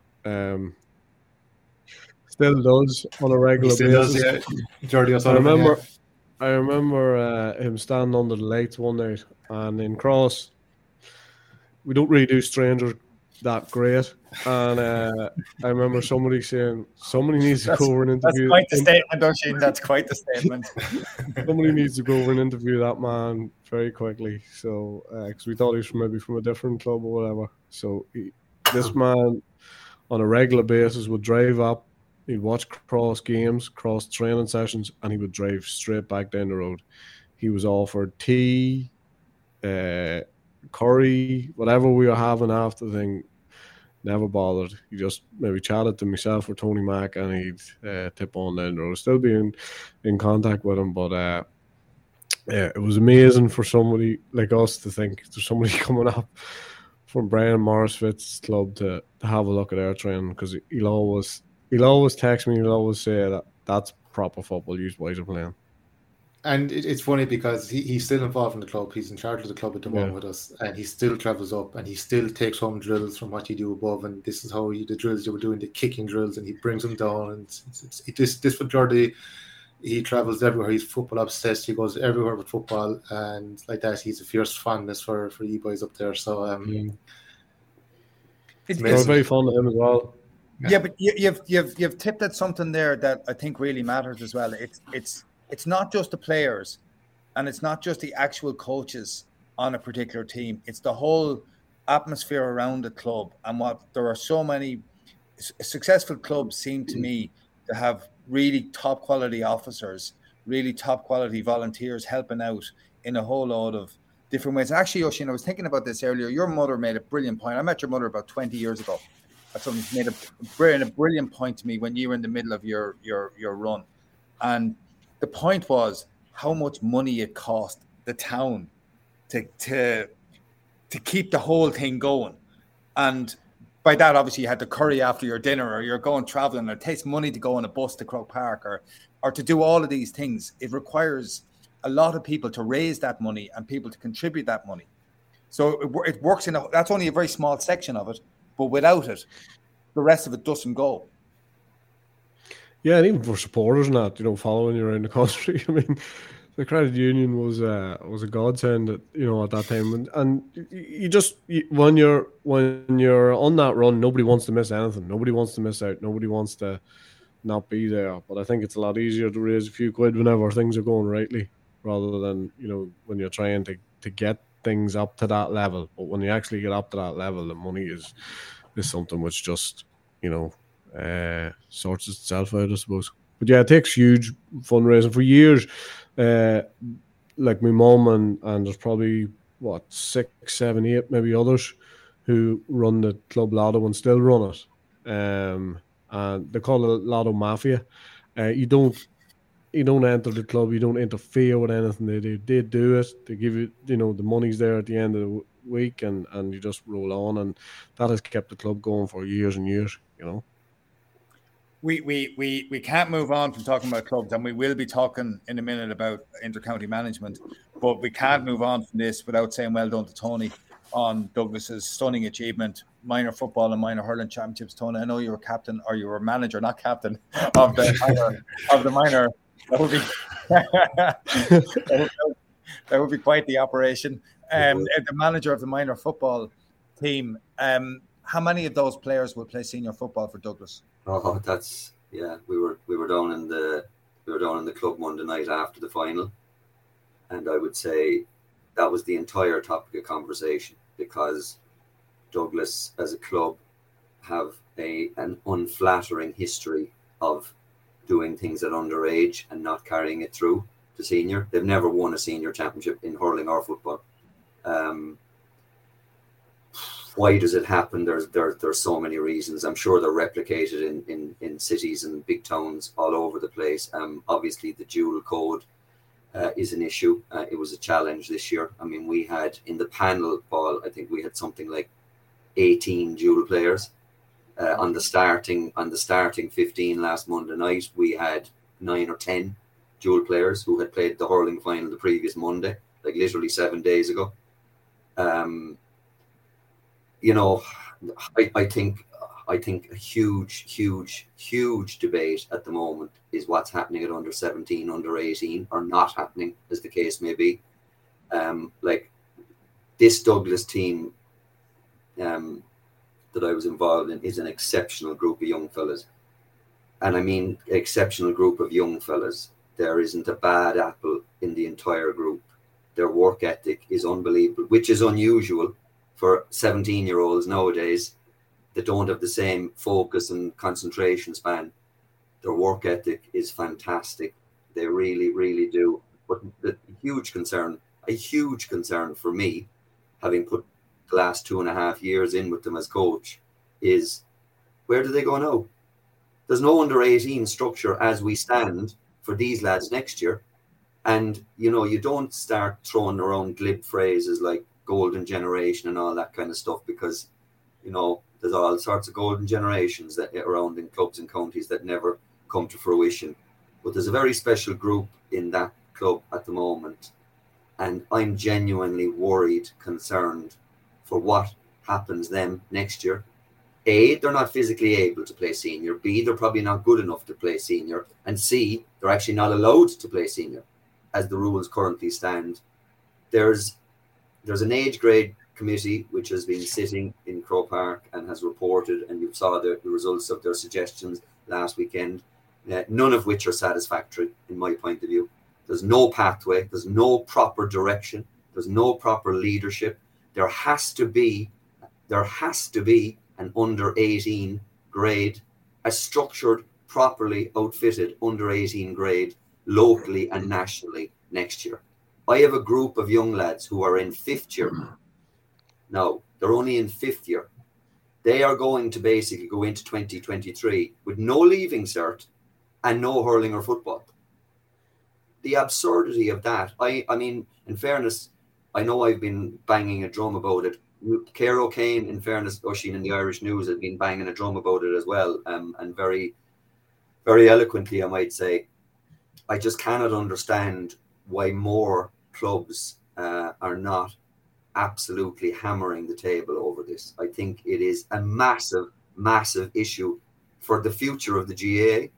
Still does on a regular basis. Does, yeah. I remember him standing under the lights one night, and in Cross, we don't really do strangers that great. And I remember somebody saying, somebody needs to go over and interview. That's quite the statement, Oisín. That's quite the statement. Somebody needs to go over and interview that man very quickly. So, because we thought he was maybe from a different club or whatever. So, this man on a regular basis would drive up, he'd watch Cross games, Cross training sessions, and he would drive straight back down the road. He was offered tea, curry, whatever we were having after the thing. Never bothered. He just maybe chatted to myself or Tony Mack, and he'd tip on down the road. Still being in contact with him, but it was amazing for somebody like us to think there's somebody coming up from Brian Maurice Fitz club to have a look at our training, because he'll always text me. He'll always say that's proper football. You guys are playing. And it's funny because he's still involved in the club. He's in charge of the club at the moment with us, and he still travels up and he still takes home drills from what he do above. And this is how the drills they were doing, the kicking drills, and he brings them down. And this for Jordy, he travels everywhere. He's football obsessed. He goes everywhere with football, and like that, he's a fierce fondness for you boys up there. So it's very fond of him as well. Yeah, but you've tipped at something there that I think really matters as well. It's not just the players, and it's not just the actual coaches on a particular team. It's the whole atmosphere around the club, and there are so many successful clubs seem to me to have really top quality officers, really top quality volunteers helping out in a whole lot of different ways. And actually, Oisín, I was thinking about this earlier. Your mother made a brilliant point. I met your mother about 20 years ago. Somebody made a brilliant point to me when you were in the middle of your run, and the point was how much money it cost the town to to keep the whole thing going. And by that, obviously, you had to curry after your dinner, or you're going traveling, or it takes money to go on a bus to Croke Park, or to do all of these things. It requires a lot of people to raise that money and people to contribute that money. So it works that's only a very small section of it, but without it, the rest of it doesn't go. Yeah, and even for supporters and that, following you around the country. I mean, the credit union was a godsend, at that time, and when you're on that run, nobody wants to miss anything. Nobody wants to miss out. Nobody wants to not be there. But I think it's a lot easier to raise a few quid whenever things are going rightly, rather than when you're trying to get things up to that level. But when you actually get up to that level, the money is something which just sorts itself out, I suppose. But yeah, it takes huge fundraising for years. Like my mum and there's probably 6, 7, 8 maybe others who run the Club Lotto and still run it. And they call it Lotto Mafia. You don't enter the club, you don't interfere with anything they do. They do it, they give you, the money's there at the end of the week, and you just roll on, and that has kept the club going for years and years, We can't move on from talking about clubs, and we will be talking in a minute about intercounty management, but we can't move on from this without saying well done to Tony on Douglas's stunning achievement, minor football and minor hurling championships. Tony, I know you were captain, or you were manager, not captain, of the minor. That would be quite the operation. The manager of the minor football team. How many of those players will play senior football for Douglas? Oh, we were down in the club Monday night after the final, and I would say that was the entire topic of conversation, because Douglas as a club have an unflattering history of doing things at underage and not carrying it through to senior. They've never won a senior championship in hurling or football. Why does it happen? There's so many reasons. I'm sure they're replicated in cities and big towns all over the place. Obviously, the dual code is an issue. It was a challenge this year. I mean, we had in the panel, Paul, I think we had something like 18 dual players. On the starting 15 last Monday night, we had 9 or 10 dual players who had played the hurling final the previous Monday, like literally 7 days ago. I think a huge debate at the moment is what's happening at under 17, under 18, or not happening, as the case may be. Like this Douglas team that I was involved in is an exceptional group of young fellas. And I mean, exceptional group of young fellas. There isn't a bad apple in the entire group. Their work ethic is unbelievable, which is unusual for 17-year-olds nowadays that don't have the same focus and concentration span. Their work ethic is fantastic. They really, really do. But a huge concern for me, having put the last 2.5 years in with them as coach, is where do they go now? There's no under 18 structure as we stand for these lads next year. And, you don't start throwing around glib phrases like golden generation and all that kind of stuff, because, there's all sorts of golden generations that around in clubs and counties that never come to fruition. But there's a very special group in that club at the moment. And I'm genuinely worried, concerned for what happens then next year. A, they're not physically able to play senior. B, they're probably not good enough to play senior. And C, they're actually not allowed to play senior as the rules currently stand. There's an age grade committee which has been sitting in Croke Park and has reported, and you saw the results of their suggestions last weekend, none of which are satisfactory in my point of view. There's no pathway, there's no proper direction, there's no proper leadership. There has to be an under 18 grade, a structured, properly outfitted under 18 grade locally and nationally next year. I have a group of young lads who are in 5th year. Now, they're only in 5th year. They are going to basically go into 2023 with no leaving cert and no hurling or football. The absurdity of that, I mean, in fairness, I know I've been banging a drum about it. Ciara O'Kane, in fairness, Oisín, in the Irish News, has been banging a drum about it as well, and very, very eloquently, I might say. I just cannot understand why more clubs are not absolutely hammering the table over this. I think it is a massive, massive issue for the future of the GAA.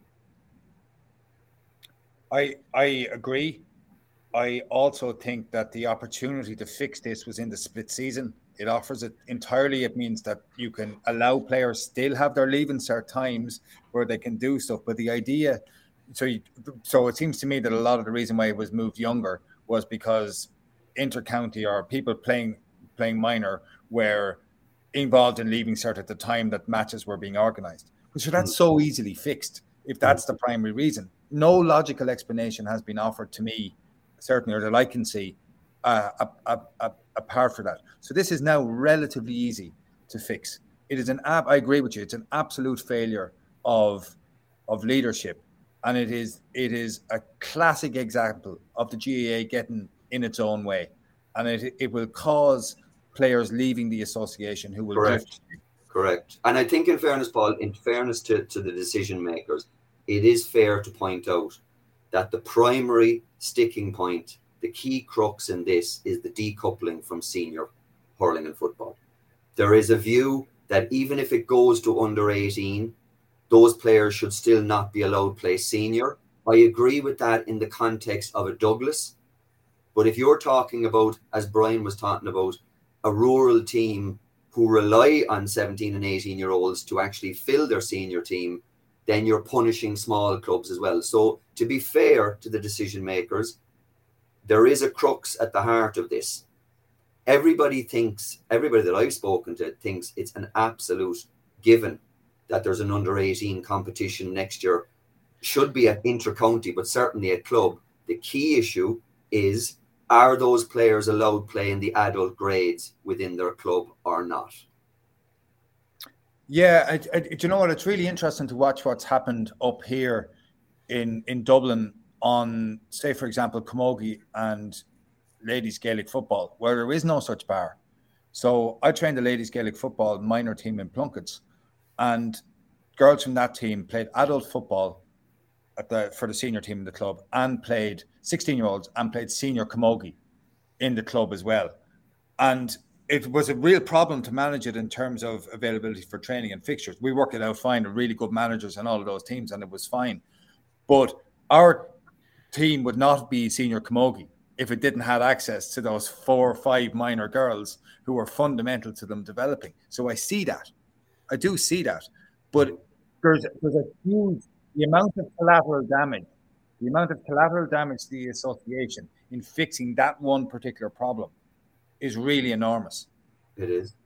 I agree. I also think that the opportunity to fix this was in the split season. It offers it entirely. It means that you can allow players still have their leave insert times where they can do stuff. But the idea, so it seems to me that a lot of the reason why it was moved younger was because intercounty or people playing minor were involved in leaving cert at the time that matches were being organised. So that's so easily fixed if that's the primary reason. No logical explanation has been offered to me, certainly, or that I can see, apart from that. So this is now relatively easy to fix. It is I agree with you. It's an absolute failure of leadership, and it is a classic example of the GAA getting in its own way, and it will cause players leaving the association who will drift. Correct. And I think, in fairness, Paul, in fairness to the decision makers, it is fair to point out that the primary sticking point, the key crux in this, is the decoupling from senior hurling and football. There is a view that even if it goes to under 18, those players should still not be allowed to play senior. I agree with that in the context of a Douglas. But if you're talking about, as Brian was talking about, a rural team who rely on 17 and 18-year-olds to actually fill their senior team, then you're punishing small clubs as well. So to be fair to the decision makers, there is a crux at the heart of this. Everybody that I've spoken to thinks it's an absolute given that there's an under 18 competition next year. Should be at inter-county, but certainly at club. The key issue is, are those players allowed to play in the adult grades within their club or not? Yeah, you know what? It's really interesting to watch what's happened up here in Dublin on, say, for example, camogie and ladies Gaelic football, where there is no such bar. So I trained the ladies Gaelic football minor team in Plunketts, and girls from that team played adult football for the senior team in the club, and played 16-year-olds and played senior camogie in the club as well. And it was a real problem to manage it in terms of availability for training and fixtures. We worked it out fine, with really good managers and all of those teams, and it was fine. But our team would not be senior camogie if it didn't have access to those 4 or 5 minor girls who were fundamental to them developing. So I see that. I do see that. But there's a huge, the amount of collateral damage to the association in fixing that one particular problem is really enormous. It is.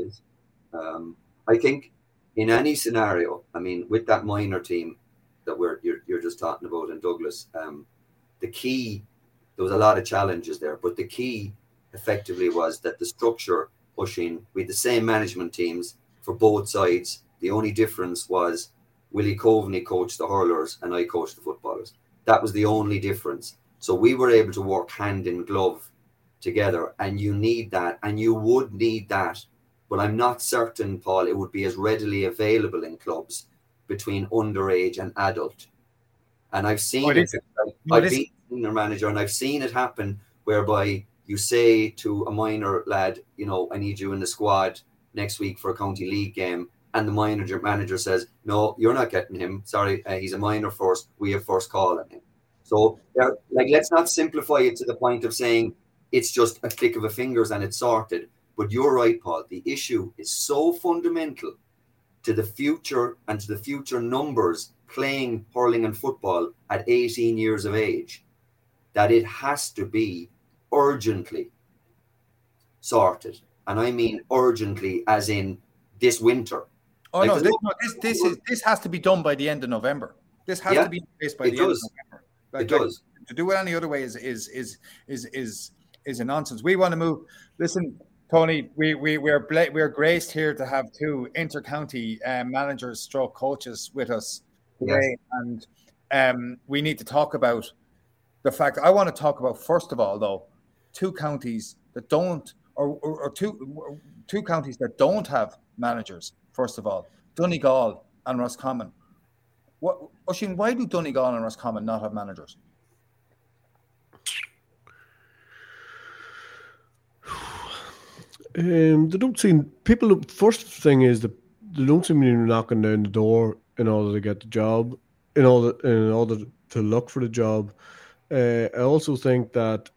I think in any scenario, I mean, with that minor team that you're just talking about in Douglas, the key, there was a lot of challenges there, but the key effectively was that the structure, Oisín, with the same management teams for both sides. The only difference was Willie Coveney coached the hurlers and I coached the footballers. That was the only difference. So we were able to work hand in glove together, and you need that, and you would need that. But I'm not certain, Paul, it would be as readily available in clubs between underage and adult. And I've seen it. I've been a senior manager, and I've seen it happen whereby you say to a minor lad, you know, I need you in the squad next week for a county league game. And the manager says, no, you're not getting him. Sorry, he's a minor first. We have first call on him. So, let's not simplify it to the point of saying it's just a click of a fingers and it's sorted. But you're right, Paul. The issue is so fundamental to the future and to the future numbers playing hurling and football at 18 years of age that it has to be urgently sorted. And I mean urgently, as in this winter. Oh, like, this has to be done by the end of November. This has to be in place by the end of November. It does. To do it any other way is a nonsense. We want to move. Listen, Tony, we're graced here to have 2 inter-county managers stroke coaches with us today. Yes. And we need to talk about the fact. I want to talk about, first of all, though, two counties that don't, or two counties that don't have managers. First of all, Donegal and Roscommon. Oisín, why do Donegal and Roscommon not have managers? They don't seem people. The first thing is that they don't seem to be knocking down the door in order to get the job, in order to look for the job. I also think that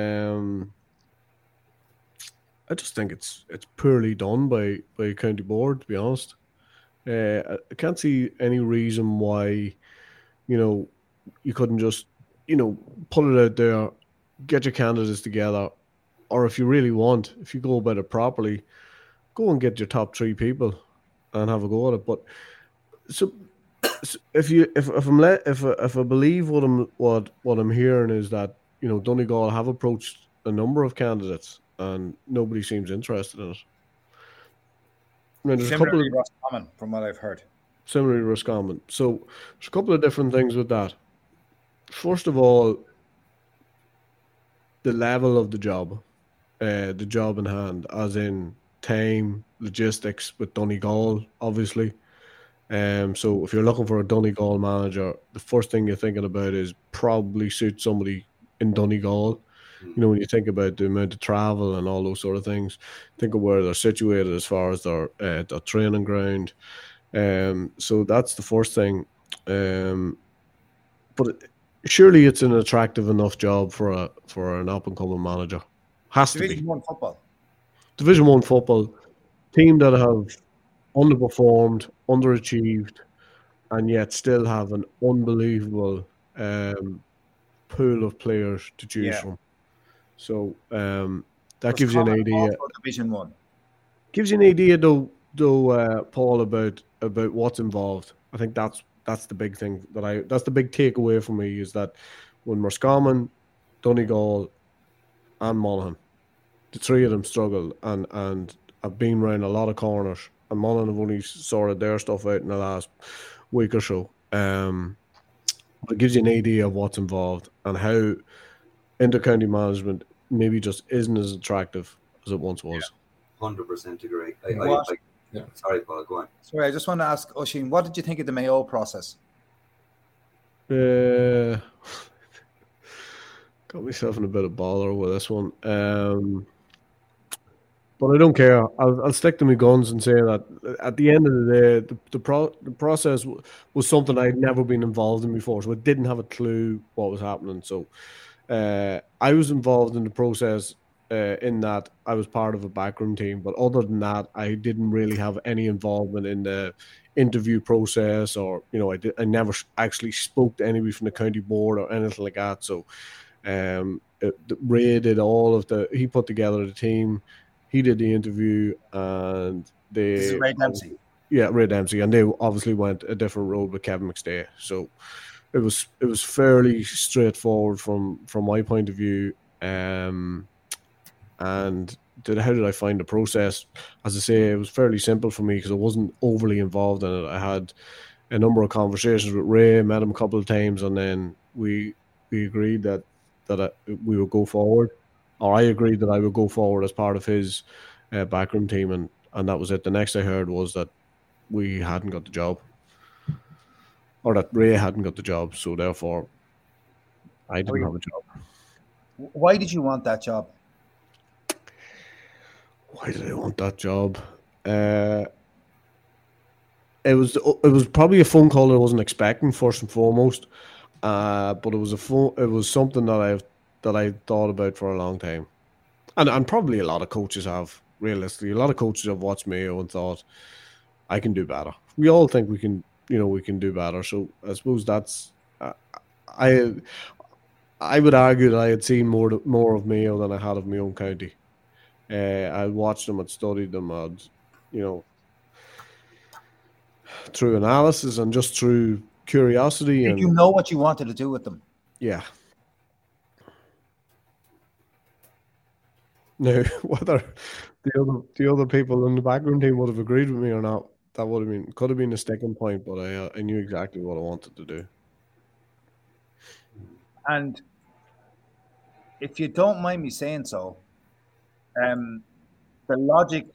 I just think it's poorly done by county board. To be honest, I can't see any reason why, you couldn't just put it out there, get your candidates together. Or if you really want, if you go about it properly, go and get your top 3 people and have a go at it. But so if I believe what I'm hearing is that Donegal have approached a number of candidates and nobody seems interested in it. I mean, there's Similarly, Roscommon, from what I've heard. Similarly, Roscommon. So there's a couple of different things with that. First of all, the level of the job in hand, as in time, logistics with Donegal, obviously. So if you're looking for a Donegal manager, the first thing you're thinking about is probably suit somebody in Donegal. When you think about the amount of travel and all those sort of things, think of where they're situated as far as their training ground. So that's the first thing. But surely it's an attractive enough job for an up and coming manager. Has to be. Division 1 football. Division 1 football team that have underperformed, underachieved, and yet still have an unbelievable pool of players to choose from. So that gives you an idea. Division 1 gives you an idea, though, Paul, about what's involved. I think that's the big thing that's the big takeaway for me, is that when Roscommon, Donegal, and Monaghan, the 3 of them struggled and have been around a lot of corners, and Monaghan have only sorted their stuff out in the last week or so. It gives you an idea of what's involved and how inter-county management maybe just isn't as attractive as it once was. 100% agree. Sorry, Paul, go on. Sorry, I just want to ask Oisín, what did you think of the Mayo process? Got myself in a bit of bother with this one. But I don't care. I'll stick to my guns and say that at the end of the day, the process was something I'd never been involved in before, so I didn't have a clue what was happening. So I was involved in the process in that I was part of a backroom team, but other than that, I didn't really have any involvement in the interview process, or I never actually spoke to anybody from the county board or anything like that. So Ray did he put together the team. He did the interview, and This is Ray Dempsey. Yeah, Ray Dempsey, and they obviously went a different road with Kevin McStay. So it was fairly straightforward from my point of view. And how did I find the process? As I say, it was fairly simple for me because I wasn't overly involved in it. I had a number of conversations with Ray, met him a couple of times, and then we agreed that we would go forward. Or I agreed that I would go forward as part of his backroom team, and that was it. The next I heard was that we hadn't got the job, or that Ray hadn't got the job, so therefore I didn't have a job. Why did you want that job? Why did I want that job? It was probably a phone call I wasn't expecting, first and foremost, but it was something that I thought about for a long time, and probably a lot of coaches have. Realistically, a lot of coaches have watched Mayo and thought, I can do better. We all think we can do better. So I suppose that's I would argue that I had seen more of Mayo than I had of my own county. I watched them, I'd studied them, through analysis and just through curiosity. Did you know what you wanted to do with them? Yeah. Now, whether the other people in the backroom team would have agreed with me or not, that could have been a sticking point, but I knew exactly what I wanted to do. And if you don't mind me saying so, the logic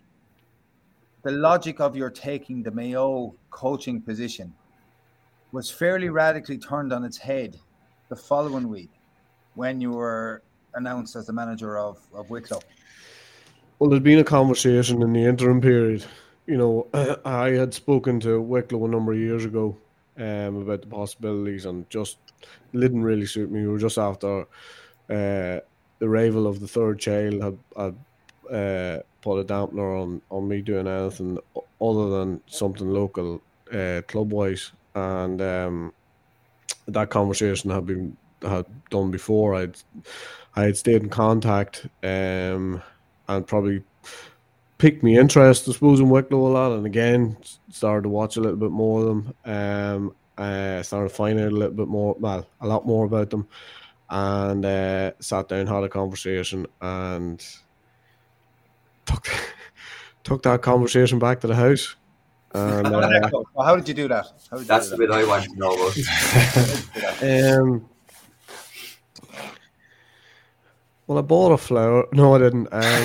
of your taking the Mayo coaching position was fairly radically turned on its head the following week when you were announced as the manager of Wicklow. Well, there's been a conversation in the interim period. You know, I had spoken to Wicklow a number of years ago about the possibilities, and just didn't really suit me. We were just after the arrival of the third child had put a dampener on me doing anything other than something local club-wise. And that conversation had done before. I had stayed in contact and probably piqued me interest, I suppose, in Wicklow a lot, and again started to watch a little bit more of them. Started to find out a little bit more, well, a lot more about them, and sat down, had a conversation, and took that conversation back to the house. And how did you do that? That's the bit I want to know about. Well, I bought a flower. No, I didn't.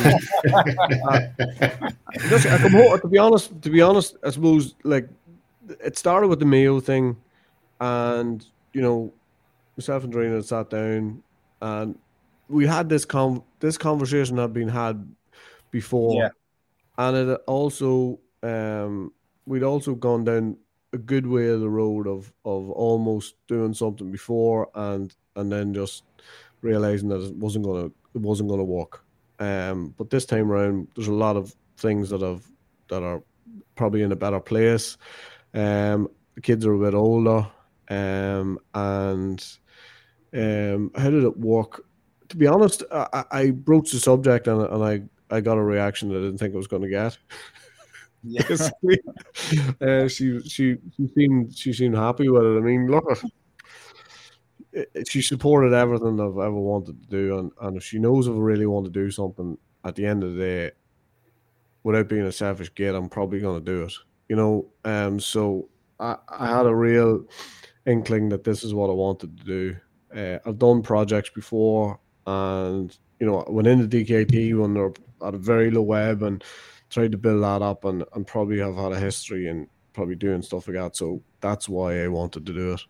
I come home, to be honest, I suppose, like, it started with the Mayo thing, and, you know, myself and Doreen had sat down, and we had this conversation had been had before, yeah. And it also we'd also gone down a good way of the road of almost doing something before and then just realizing that it wasn't gonna work. But this time around, there's a lot of things that are probably in a better place. The kids are a bit older, and how did it work? To be honest, I broached the subject and I got a reaction that I didn't think I was going to get. Yes, she seemed happy with it. I mean, look, she supported everything I've ever wanted to do, and if she knows if I really want to do something, at the end of the day, without being a selfish git, I'm probably going to do it. You know, so I had a real inkling that this is what I wanted to do. I've done projects before, and you know, I went into DKT when they're at a very low ebb and tried to build that up, and probably have had a history and probably doing stuff like that. So that's why I wanted to do it.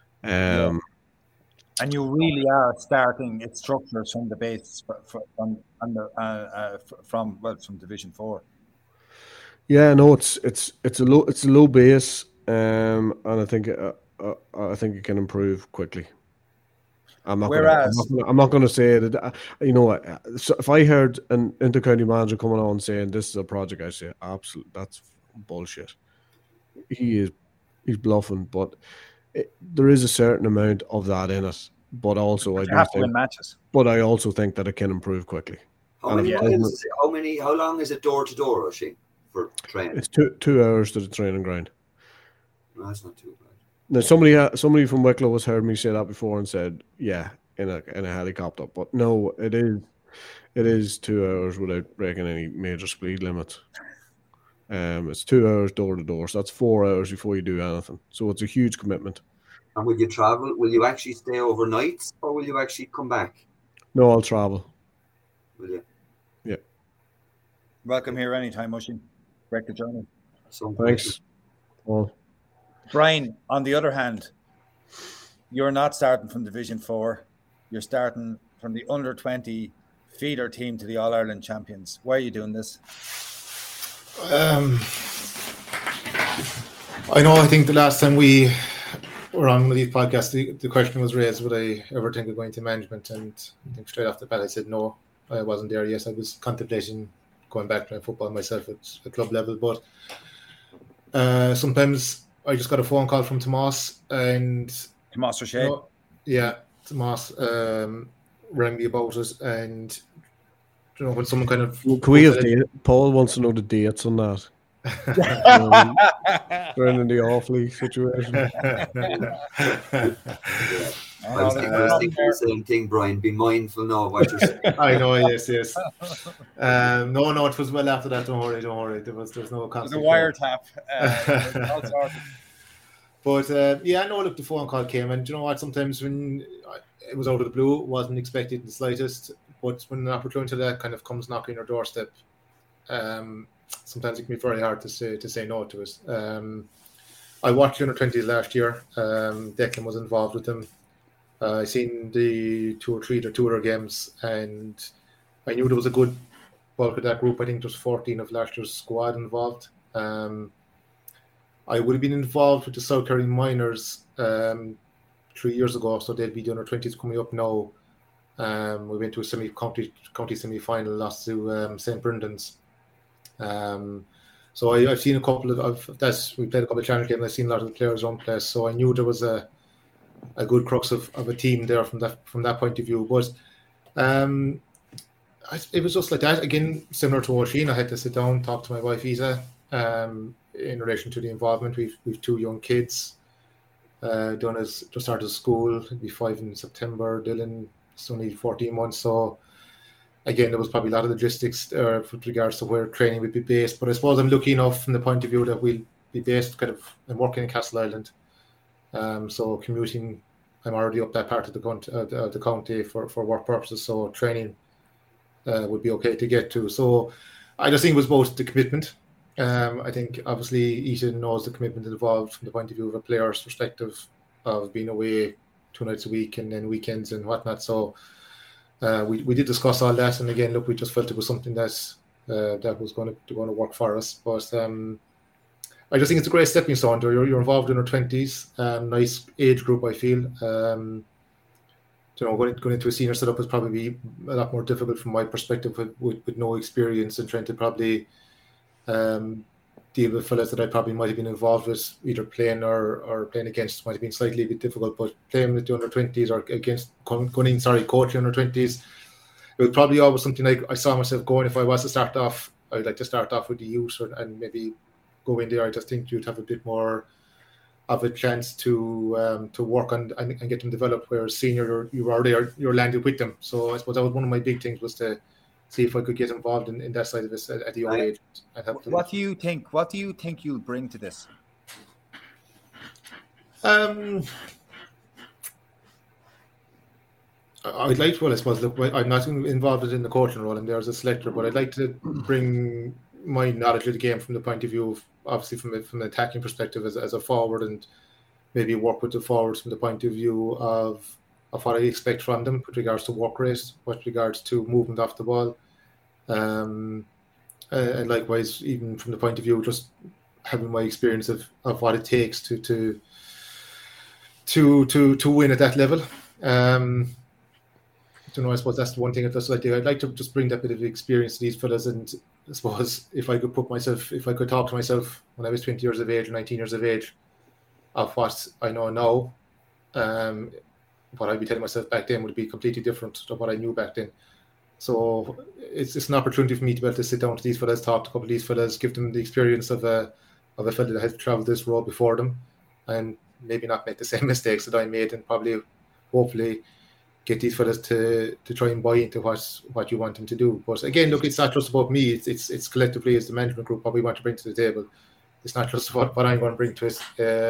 And you really are starting its structures from the base from Division 4. Yeah, no, it's a low base, and I think it can improve quickly. I'm not going to say that. You know, so if I heard an intercounty manager coming on saying this is a project, I say absolutely, that's bullshit. He's bluffing, but there is a certain amount of that in it. But also, I have to win matches. But I also think that it can improve quickly. How long is it door to door, Oisin, for training? It's 2 hours to the training ground. No, that's not too bad. Now, somebody from Wicklow has heard me say that before and said, "Yeah, in a helicopter." But no, it is 2 hours without breaking any major speed limits. It's 2 hours door to door, so that's 4 hours before you do anything. So it's a huge commitment. And will you travel? Will you actually stay overnight, or will you actually come back? No, I'll travel. Will you? Yeah. Welcome here anytime, Oisin. Break the journey. Thanks. Well. Brian, on the other hand, you're not starting from Division 4. You're starting from the under-20 feeder team to the All-Ireland champions. Why are you doing this? I think the last time we were on these podcasts, the question was raised, would I ever think of going to management? And I think straight off the bat I said no, I wasn't there. Yes, I was contemplating going back to football myself at a club level, but sometimes I just got a phone call from Tomas O'Shea. Tomas rang me about it, and when someone kind of Paul wants to know the dates on that. We're in the Offaly situation. I was thinking the same thing, Brian. Be mindful now of what you're saying. I know, yes. No, it was well after that. Don't worry. There was no conflict. It was a wiretap. But look, the phone call came, and you know what? Sometimes when it was out of the blue, wasn't expected in the slightest. But when an opportunity that kind of comes knocking your doorstep, sometimes it can be very hard to say no to it. I watched under-20s last year. Declan was involved with them. I seen the 2 or 3 tour games, and I knew there was a good bulk of that group. I think there's 14 of last year's squad involved. I would have been involved with the South Kerry Minors 3 years ago, so they'll be the under-20s coming up now. We went to a county semi-final, lost to St. Brendan's. So I've seen a couple of we played a couple of challenge games. I've seen a lot of the players on place, so I knew there was a good crux of a team there from that point of view. But it was just like that again, similar to Oisín. I had to sit down, talk to my wife Isa in relation to the involvement. We've 2 young kids. Donna just started school. He'll be 5 in September. Dylan is only 14 months, so. Again, there was probably a lot of logistics with regards to where training would be based. But I suppose I'm lucky enough from the point of view that we'll be based kind of and working in Castle Island. So commuting, I'm already up that part of the county for work purposes. So training would be okay to get to. So I just think it was both the commitment. I think obviously Ethan knows the commitment involved from the point of view of a player's perspective of being away 2 nights a week and then weekends and whatnot. So we did discuss all that, and again, look, we just felt it was something that was going to work for us. But I just think it's a great stepping stone. You're involved in our 20s, nice age group, I feel. Going into a senior setup is probably a lot more difficult from my perspective with no experience and trying to probably deal with fellas that I probably might have been involved with, either playing or playing against, might have been slightly a bit difficult. But playing with the under-20s or coaching under-20s, it was probably always something I saw myself going. If I was to start off, I'd like to start off with the youth and maybe go in there. I just think you'd have a bit more of a chance to work on and get them developed. Whereas senior, you're landed with them. So I suppose that was one of my big things, was to see if I could get involved in that side of this at the young age. What do you think? What do you think you'll bring to this? I'd like to. Well, I suppose. Look, I'm not involved in the coaching role. I'm there as a selector, but I'd like to bring my knowledge of the game from the point of view of, obviously, from an attacking perspective as a forward, and maybe work with the forwards from the point of view of what I expect from them with regards to work rate, with regards to movement off the ball, and likewise, even from the point of view of just having my experience of what it takes to win at that level. I suppose that's the one thing I'd like to just bring that bit of experience to these fellas. And I suppose if I could talk to myself when I was 20 years of age or 19 years of age of what I know now, what I'd be telling myself back then would be completely different to what I knew back then. So it's an opportunity for me to be able to sit down to these fellas, talk to a couple of these fellas, give them the experience of a fella that has travelled this road before them, and maybe not make the same mistakes that I made, and probably, hopefully, get these fellas to try and buy into what you want them to do. But again, look, it's not just about me. It's collectively as the management group what we want to bring to the table. It's not just what I'm going to bring to it.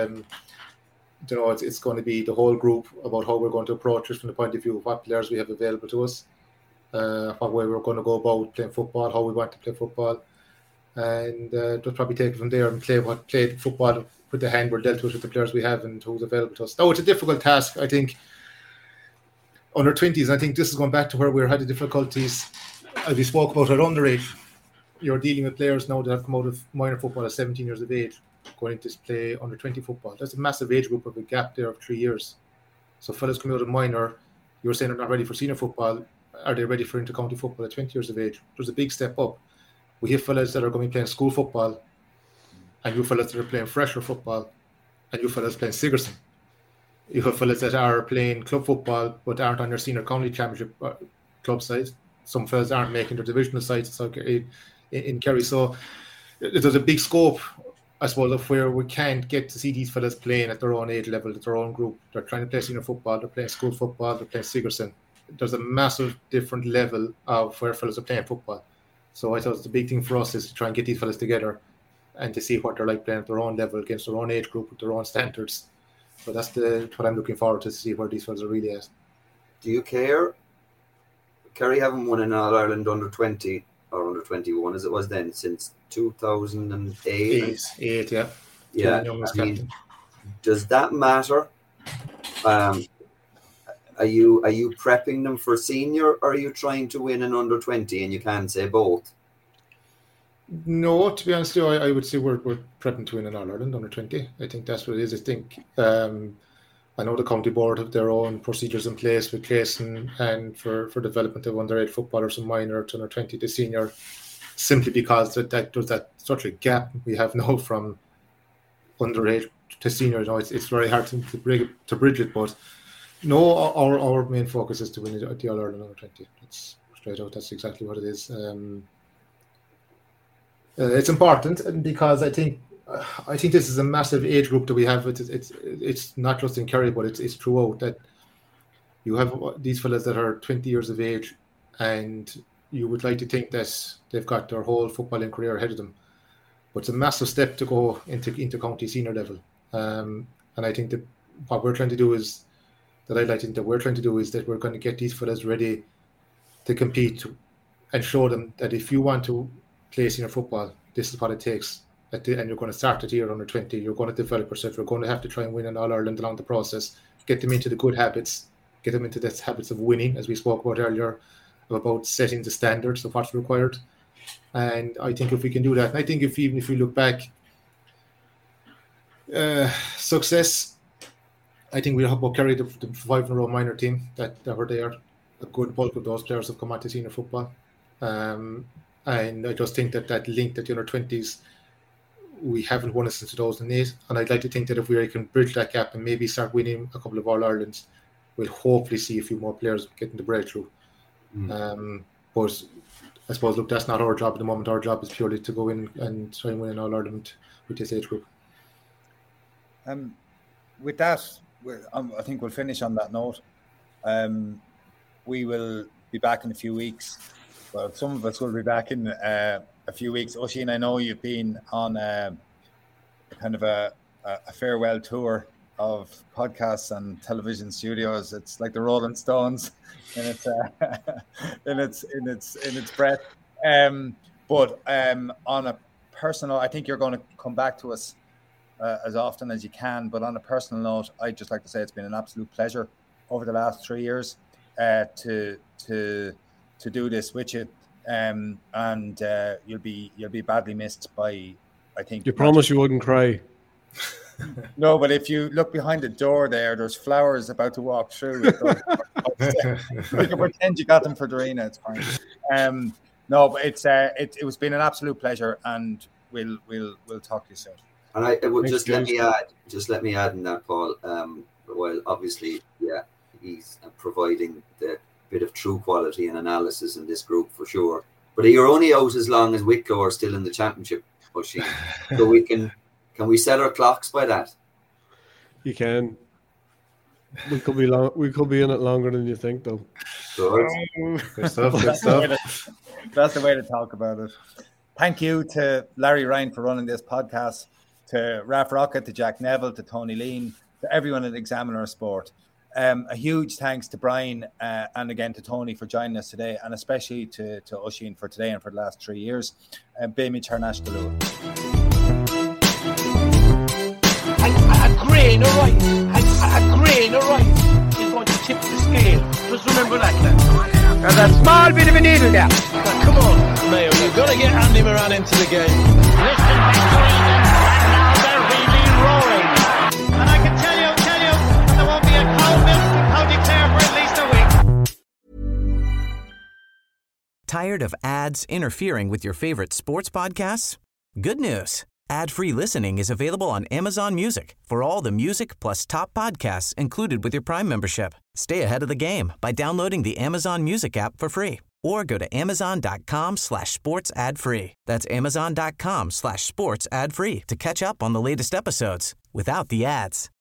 It's going to be the whole group about how we're going to approach it from the point of view of what players we have available to us, what way we're going to go about playing football, how we want to play football, and just probably take it from there and play football with the hand we're dealt with the players we have and who's available to us. Now, it's a difficult task, I think. Under 20s, I think this is going back to where we had the difficulties as we spoke about at underage. You're dealing with players now that have come out of minor football at 17 years of age, going into play under 20 football. That's a massive age group of a gap there of 3 years. So fellas coming out of minor, you're saying they're not ready for senior football. Are they ready for inter-county football at 20 years of age? There's a big step up. We have fellas that are going to be playing school football, and you fellas that are playing fresher football, and you fellas playing Sigerson. You have fellas that are playing club football but aren't on your senior county championship club side. Some fellas aren't making their divisional sides in Kerry. So there's a big scope, I suppose, of where we can't get to see these fellas playing at their own age level, at their own group. They're trying to play senior football, they're playing school football, they're playing Sigerson. There's a massive different level of where fellas are playing football. So I thought the big thing for us is to try and get these fellas together and to see what they're like playing at their own level against their own age group with their own standards. So that's what I'm looking forward to see where these fellas are really at. Do you care? Kerry haven't won an All-Ireland under 20 or under 21 as it was then since 2008. Eight, yeah. Yeah. I mean, does that matter? Are you prepping them for senior, or are you trying to win an under 20? And you can't say both. No, to be honest, I would say we're prepping to win an All-Ireland under 20. I think that's what it is. I think I know the county board have their own procedures in place with Clayson and for development of underage footballers from minor to under 20 to senior, simply because that there's that such a gap we have now from underage to senior. You know, it's very hard to bridge it, but no, our main focus is to win the All-Ireland under 20. It's straight out. That's exactly what it is. It's important because I think this is a massive age group that we have. It's not just in Kerry, but it's throughout, that you have these fellas that are 20 years of age, and you would like to think that they've got their whole footballing career ahead of them. But it's a massive step to go into county senior level. And I think that what we're trying to do is that we're going to get these fellas ready to compete and show them that if you want to play senior football, this is what it takes. And you're going to start it here under 20. You're going to develop yourself. You're going to have to try and win an All-Ireland along the process. Get them into the good habits. Get them into the habits of winning, as we spoke about earlier, about setting the standards of what's required. And I think if we can do that, and I think if we look back, success, I think we have about carried the 5-in-a-row minor team that were there. A good bulk of those players have come on to senior football. And I just think that link that the under 20s, we haven't won it since 2008. And I'd like to think that if we can bridge that gap and maybe start winning a couple of All-Irelands, we'll hopefully see a few more players getting the breakthrough. But I suppose, look, that's not our job at the moment. Our job is purely to go in and try and win an All-Ireland with this age group. With that, I think we'll finish on that note. We will be back in a few weeks. Well, some of us will be back in a few weeks. Oisín, I know you've been on kind of a farewell tour of podcasts and television studios. It's like the Rolling Stones in its breath. But on a personal, I think you're going to come back to us as often as you can. But on a personal note, I'd just like to say it's been an absolute pleasure over the last 3 years to do this with you. And you'll be badly missed by, I think. You promise you wouldn't cry. No, but if you look behind the door there's flowers about to walk through. You can pretend you got them for Dorina. It's fine. No, but it's been an absolute pleasure, and we'll talk to you soon. And I would just let me add in that, Paul. Well, obviously, yeah, he's providing the bit of true quality and analysis in this group for sure. But you're only out as long as Wicklow are still in the championship, Oisín. So we can we set our clocks by that? You can. We could be in it longer than you think, though. Good stuff. That's the way to talk about it. Thank you to Larry Ryan for running this podcast, to Raf Rocket, to Jack Neville, to Tony Lean, to everyone at Examiner Sport. A huge thanks to Brian and again to Tony for joining us today, and especially to Oisín for today and for the last 3 years. Bémi Charnash Galua. A grain of rice is going to tip the scale. Just remember that, lad. There's a small bit of a needle there. Come on, Mayo, you've got to get Andy Moran into the game. Listen back to England, and now they're really rolling. And I can tell you, there won't be a cow milk from County Clare for at least a week. Tired of ads interfering with your favorite sports podcasts? Good news. Ad-free listening is available on Amazon Music for all the music plus top podcasts included with your Prime membership. Stay ahead of the game by downloading the Amazon Music app for free or go to amazon.com/sports ad free. That's amazon.com/sports ad free to catch up on the latest episodes without the ads.